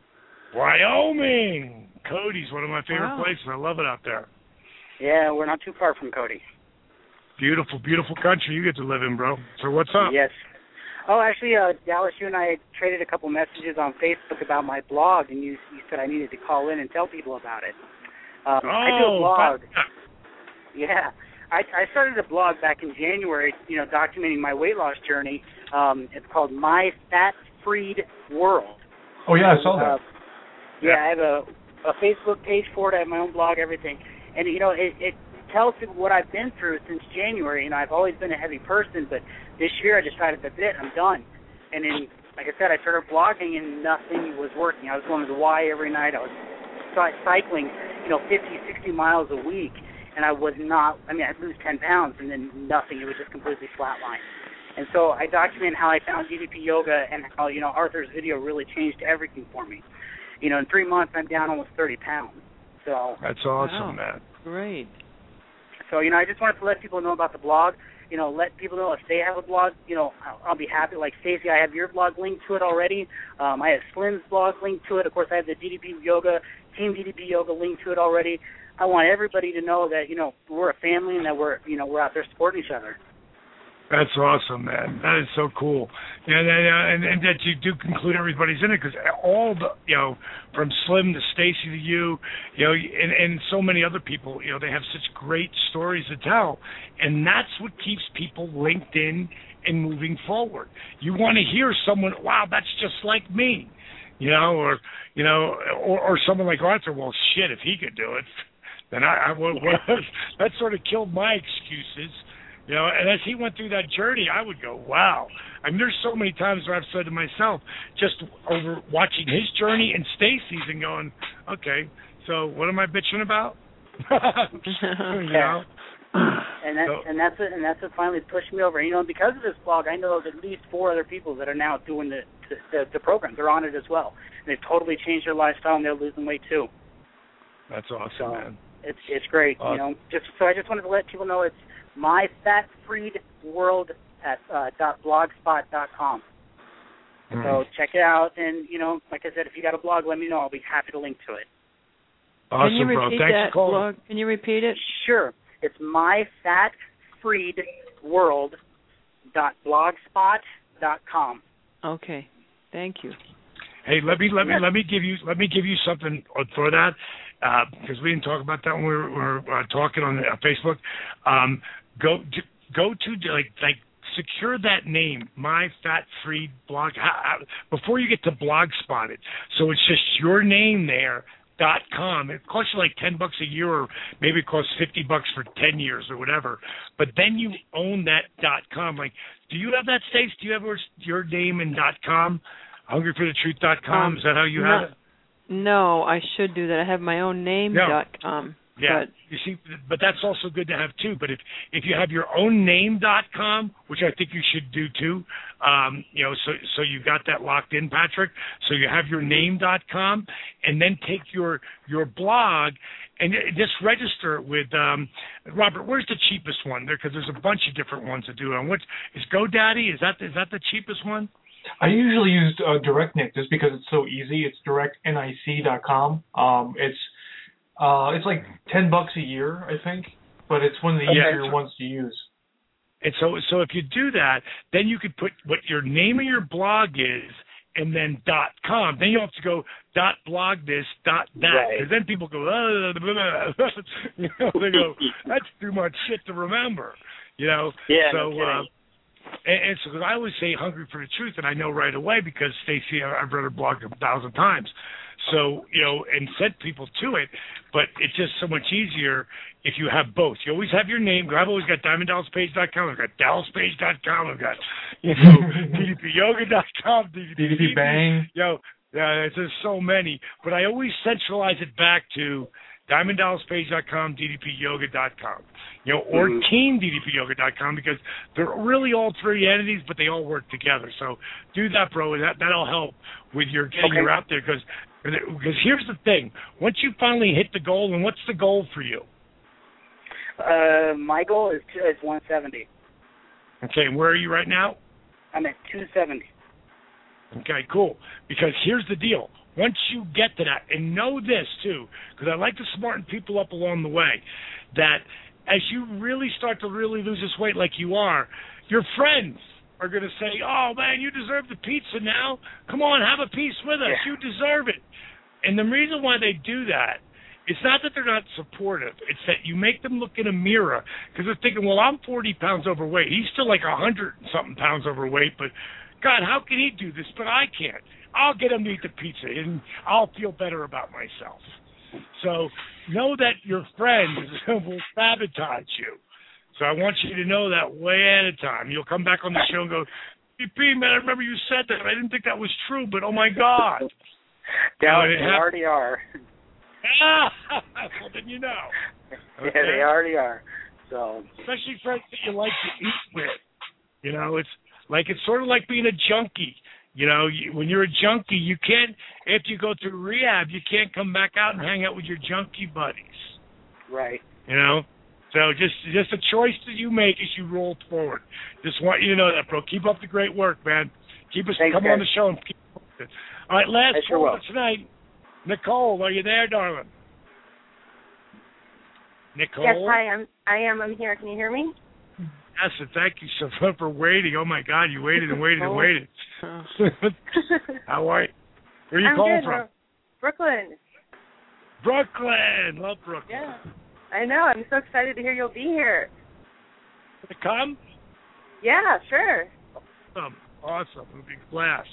Wyoming. Cody's one of my favorite places. I love it out there. Yeah, we're not too far from Cody. Beautiful, beautiful country you get to live in, bro. So what's up? Yes. Oh, actually, Dallas, you and I traded a couple messages on Facebook about my blog, and you said I needed to call in and tell people about it. I do a blog. Yeah. I started a blog back in January, documenting my weight loss journey. It's called My Fat Freed World. Oh, yeah, I saw that. I have a Facebook page for it. I have my own blog, everything. And, it tells people what I've been through since January. I've always been a heavy person, but this year I decided that's it. I'm done. And then, like I said, I started blogging, and nothing was working. I was going to the Y every night. I was cycling, 50, 60 miles a week. And I was not, I'd lose 10 pounds and then nothing. It was just completely flatline. And so I document how I found DDP Yoga and how, Arthur's video really changed everything for me. In 3 months, I'm down almost 30 pounds. So that's awesome, man. Great. So, I just wanted to let people know about the blog. Let people know if they have a blog, I'll be happy. Like Stacey, I have your blog linked to it already. I have Slim's blog linked to it. Of course, I have the DDP Yoga, Team DDP Yoga linked to it already. I want everybody to know that, we're a family and that we're out there supporting each other. That's awesome, man. That is so cool. And that you do conclude everybody's in it, because all the, from Slim to Stacy to you, and so many other people, they have such great stories to tell, and that's what keeps people linked in and moving forward. You want to hear someone, wow, that's just like me, or someone like Arthur. Well, shit, if he could do it, then I would. That sort of killed my excuses. And as he went through that journey, I would go, wow. I mean, there's so many times where I've said to myself, just over watching his journey and Stacy's and going, okay, so what am I bitching about? And that's what finally pushed me over. Because of this blog, I know of at least 4 other people that are now doing the program. They're on it as well. And they've totally changed their lifestyle, and they're losing weight too. That's awesome, man. It's great. Awesome. So I just wanted to let people know it's myfatfreedworld at .blogspot.com. So check it out, and like I said, if you got a blog, let me know. I'll be happy to link to it. Awesome, Can you repeat that blog? Can you repeat it? Sure. It's myfatfreedworld.blogspot.com. Okay. Thank you. Hey, let me give you something for that, because we didn't talk about that when we were talking on Facebook. Go to secure that name, My Fat Freed Blog, before you get to Blogspot it. So it's just your name there. .com. It costs you like $10 a year, or maybe it costs $50 for 10 years or whatever. But then you own that .com. Like, do you have that, Stace? Do you have your name in .com? HungryForTheTruth.com. Is that how you have it? No, I should do that. I have my own name .com. Yeah, you see, but that's also good to have too. But if you have your own name.com, which I think you should do too, so you got that locked in, Patrick. So you have your name.com, and then take your blog and just register with Robert. Where's the cheapest one there? Because there's a bunch of different ones to do. And what is GoDaddy? Is that the cheapest one? I usually use DirectNick just because it's so easy. It's directnic.com. It's like $10 a year, I think, but it's one of the easier ones to use. And so if you do that, then you could put what your name of your blog is, and then .com. Then you don't have to go .blogthis, .that, because then people go, they go, that's too much shit to remember, Yeah. So. And so, because I always say Hungry for the Truth, and I know right away because Stacy, I've read her blog 1,000 times. So, and sent people to it, but it's just so much easier if you have both. You always have your name. I've always got DiamondDallasPage.com. I've got DallasPage.com. I've got, DDPYoga.com. DDP Bang. There's just so many. But I always centralize it back to DiamondDallasPage.com, DDPYoga.com, or TeamDDPYoga.com, because they're really all 3 entities, but they all work together. So do that, bro, and that'll help with your getting you out there. Because here's the thing: once you finally hit the goal, and what's the goal for you? My goal is 170. Okay, and where are you right now? I'm at 270. Okay, cool. Because here's the deal. Once you get to that, and know this too, because I like to smarten people up along the way, that as you really start to really lose this weight like you are, your friends are going to say, oh, man, you deserve the pizza now. Come on, have a piece with us. Yeah. You deserve it. And the reason why they do that, it's not that they're not supportive. It's that you make them look in a mirror, because they're thinking, well, I'm 40 pounds overweight. He's still like 100-something pounds overweight, but God, how can he do this? But I can't. I'll get him to eat the pizza, and I'll feel better about myself. So know that your friends will sabotage you. So I want you to know that way ahead of time. You'll come back on the show and go, BP, man, I remember you said that. I didn't think that was true, but oh, my God. They already are. Well, then you know. Okay? Yeah, they already are. So, especially friends that you like to eat with. It's sort of like being a junkie. When you're a junkie, you can't, after you go through rehab, you can't come back out and hang out with your junkie buddies. Right. So just a choice that you make as you roll forward. Just want you to know that, bro. Keep up the great work, man. Come on the show and keep it. All right, last call tonight. Nicole, are you there, darling? Nicole? Yes, hi, I am. I'm here. Can you hear me? Yes, and thank you so much for waiting. Oh my God, you waited and waited and waited. How are you? Where are you calling from? Brooklyn. Brooklyn. Love Brooklyn. Yeah. I know. I'm so excited to hear you'll be here. To come? Yeah, sure. Awesome. It'll be a blast.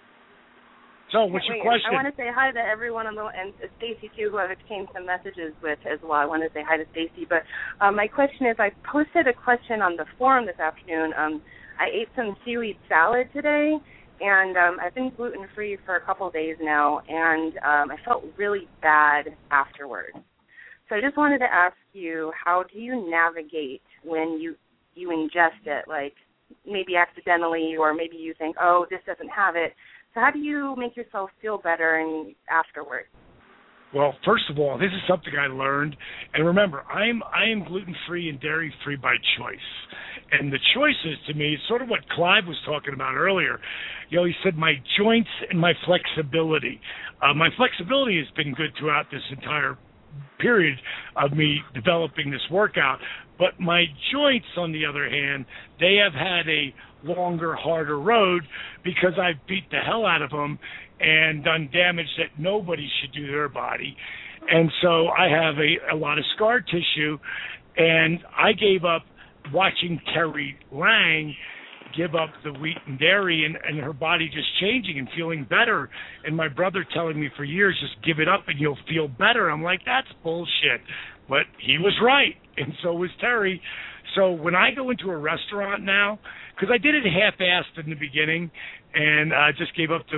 So, what's your Wait, question? I want to say hi to everyone and Stacy too, who I've exchanged some messages with as well. I want to say hi to Stacy. But my question is, I posted a question on the forum this afternoon. I ate some seaweed salad today, and I've been gluten-free for a couple of days now, and I felt really bad afterwards. So I just wanted to ask you, how do you navigate when you ingest it, like maybe accidentally, or maybe you think, oh, this doesn't have it. So how do you make yourself feel better and afterwards? Well, first of all, this is something I learned. And remember, I am gluten-free and dairy-free by choice. And the choices, to me, is sort of what Clive was talking about earlier. You know, he said my joints and my flexibility. My flexibility has been good throughout this entire period of me developing this workout. But my joints, on the other hand, they have had a longer, harder road because I've beat the hell out of them and done damage that nobody should do to their body. And so I have a lot of scar tissue, and I gave up watching Terry Lang give up the wheat and dairy and her body just changing and feeling better. And my brother telling me for years, just give it up and you'll feel better. I'm like, that's bullshit. But he was right, and so was Terry. So when I go into a restaurant now, because I did it half-assed in the beginning, and just gave up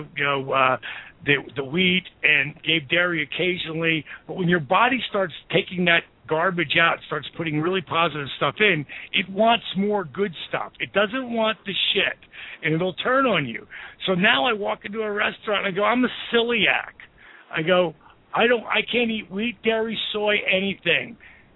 the wheat and gave dairy occasionally. But when your body starts taking that garbage out, starts putting really positive stuff in, it wants more good stuff. It doesn't want the shit, and it'll turn on you. So now I walk into a restaurant and I go, I'm a celiac. I go, I can't eat wheat, dairy, soy, anything.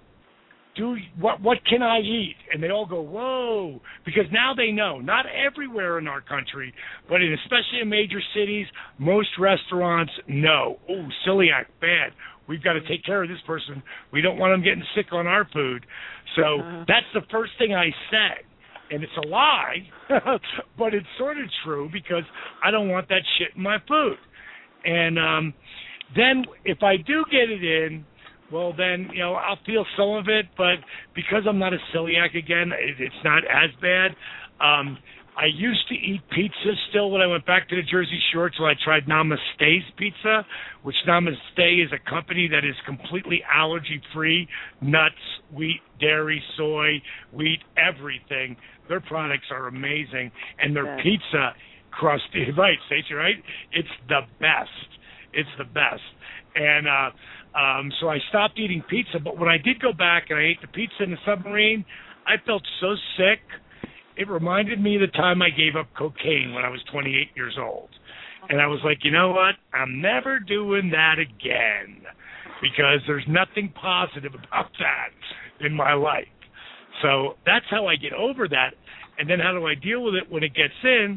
What can I eat? And they all go, whoa, because now they know. Not everywhere in our country, but especially in major cities, most restaurants know. Oh, celiac, bad. We've got to take care of this person. We don't want them getting sick on our food. So that's the first thing I say. And it's a lie, but it's sort of true because I don't want that shit in my food. And then if I do get it in, well, then, I'll feel some of it, but because I'm not a celiac again, it's not as bad. I used to eat pizza still when I went back to the Jersey Shore till I tried Namaste's Pizza, which Namaste is a company that is completely allergy-free, nuts, wheat, dairy, soy, wheat, everything. Their products are amazing, and their pizza crusty, right, Stacey, right? It's the best. It's the best. And so I stopped eating pizza, but when I did go back and I ate the pizza in the submarine, I felt so sick. It reminded me of the time I gave up cocaine when I was 28 years old. And I was like, you know what? I'm never doing that again because there's nothing positive about that in my life. So that's how I get over that. And then how do I deal with it when it gets in?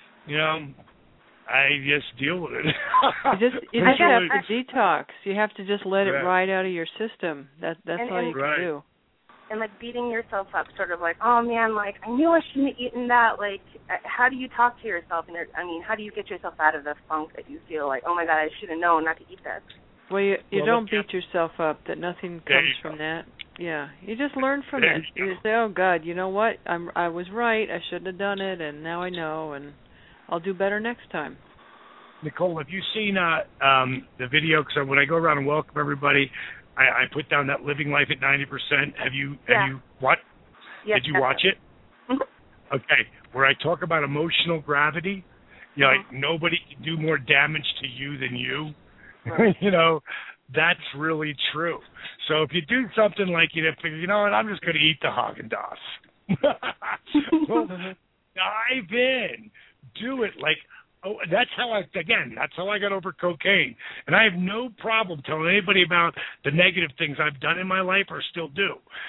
I just deal with it. you just have to detox. You have to just let it ride out of your system. That's all you can do. And like beating yourself up, sort of like, oh man, like I knew I shouldn't have eaten that. Like, how do you talk to yourself? And how do you get yourself out of the funk that you feel like, oh my God, I should have known not to eat this? Well, you don't beat yourself up. That nothing comes from that. Yeah, you just learn from it. You say, oh God, you know what? I was right. I shouldn't have done it, and now I know, and I'll do better next time. Nicole, have you seen the video? Because when I go around and welcome everybody, I put down that living life at 90%. Have you what? Yes, did you watch it? Mm-hmm. Okay, where I talk about emotional gravity. Like nobody can do more damage to you than you. Right. That's really true. So if you do something like figure, you know what, I'm just going to eat the Haagen-Dazs. Well, dive in, do it like. Oh, that's how I got over cocaine. And I have no problem telling anybody about the negative things I've done in my life or still do.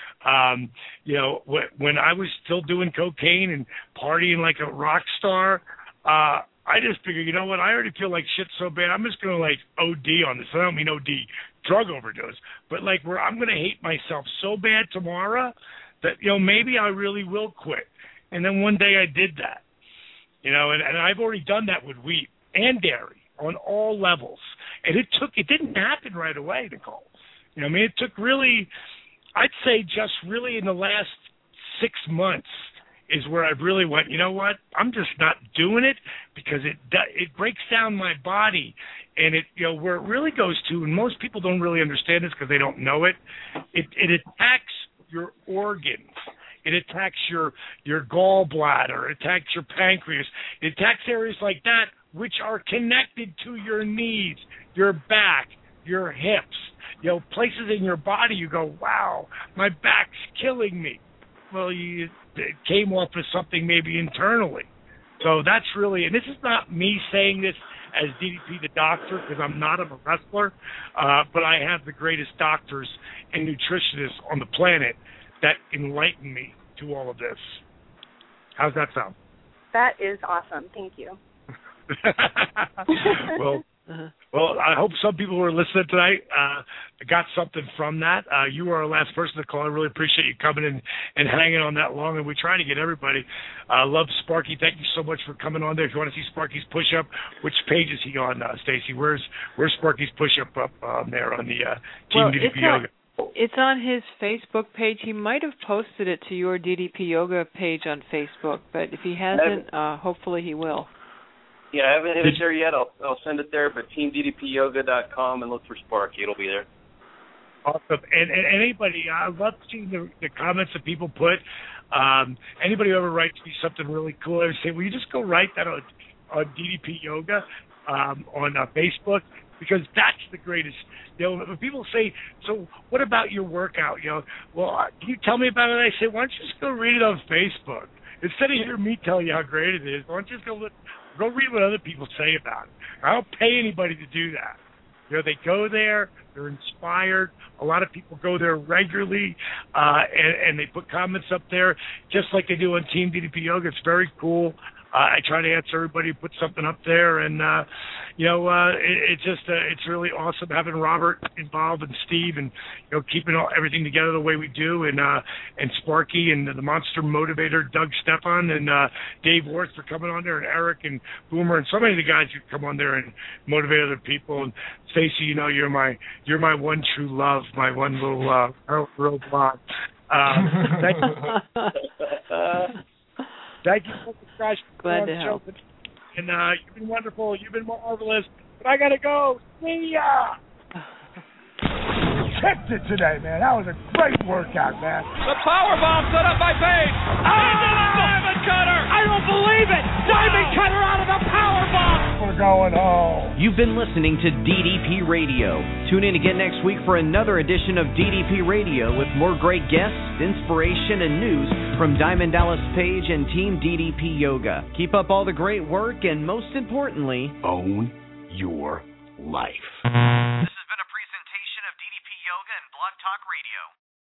When I was still doing cocaine and partying like a rock star, I just figured, you know what, I already feel like shit so bad, I'm just going to OD on this. I don't mean OD, drug overdose, but where I'm going to hate myself so bad tomorrow that, maybe I really will quit. And then one day I did that, and I've already done that with wheat and dairy on all levels. And it didn't happen right away, Nicole. It took really, I'd say just really in the last 6 months is where I really went, you know what, I'm just not doing it, because it breaks down my body. And where it really goes to, and most people don't really understand this because they don't know it, it attacks your organs. It attacks your gallbladder. It attacks your pancreas. It attacks areas like that which are connected to your knees, your back, your hips, places in your body you go, wow, my back's killing me. Well, it came off of something maybe internally. So that's really, and this is not me saying this as DDP the doctor, because I'm not, I'm a wrestler, but I have the greatest doctors and nutritionists on the planet that enlighten me to all of this. How's that sound? That is awesome. Thank you. Well, I hope some people who are listening tonight got something from that. You were our last person to call. I really appreciate you coming in and hanging on that long, and we try to get everybody. Love Sparky. Thank you so much for coming on there. If you want to see Sparky's push-up, which page is he on, Stacy? Where's Sparky's push-up up on there on the Team DDP Yoga? It's on his Facebook page. He might have posted it to your DDP Yoga page on Facebook, but if he hasn't, hopefully he will. Yeah, I haven't hit it there yet. I'll send it there, but teamddpyoga.com and look for Sparky. It'll be there. Awesome. And anybody, I love seeing the comments that people put. Anybody who ever writes me something really cool, I would say, will you just go write that on DDP Yoga on Facebook? Because that's the greatest. When people say, so what about your workout? Well, can you tell me about it? I say, why don't you just go read it on Facebook? Instead of hearing me tell you how great it is, why don't you just go read what other people say about it. I don't pay anybody to do that. They go there, they're inspired. A lot of people go there regularly, and they put comments up there, just like they do on Team DDP Yoga. It's very cool. I try to answer everybody who puts something up there, and it's really awesome having Robert involved and Steve, and keeping everything together the way we do, and Sparky and the Monster Motivator Doug Stefan and Dave Worth for coming on there, and Eric and Boomer and so many of the guys who come on there and motivate other people. And Stacy, you're my one true love, my one little real blog. Thank you. Thank you so much, guys. Glad to help. And you've been wonderful. You've been marvelous. But I got to go. See ya. Kicked it today, man. That was a great workout, man. The power bomb set up by Page. Into the Diamond Cutter. I don't believe it. Diamond Cutter out of the power bomb. We're going home. You've been listening to DDP Radio. Tune in again next week for another edition of DDP Radio with more great guests, inspiration, and news from Diamond Dallas Page and Team DDP Yoga. Keep up all the great work, and most importantly, own your life. This has been a presentation of DDP Yoga and Blog Talk Radio.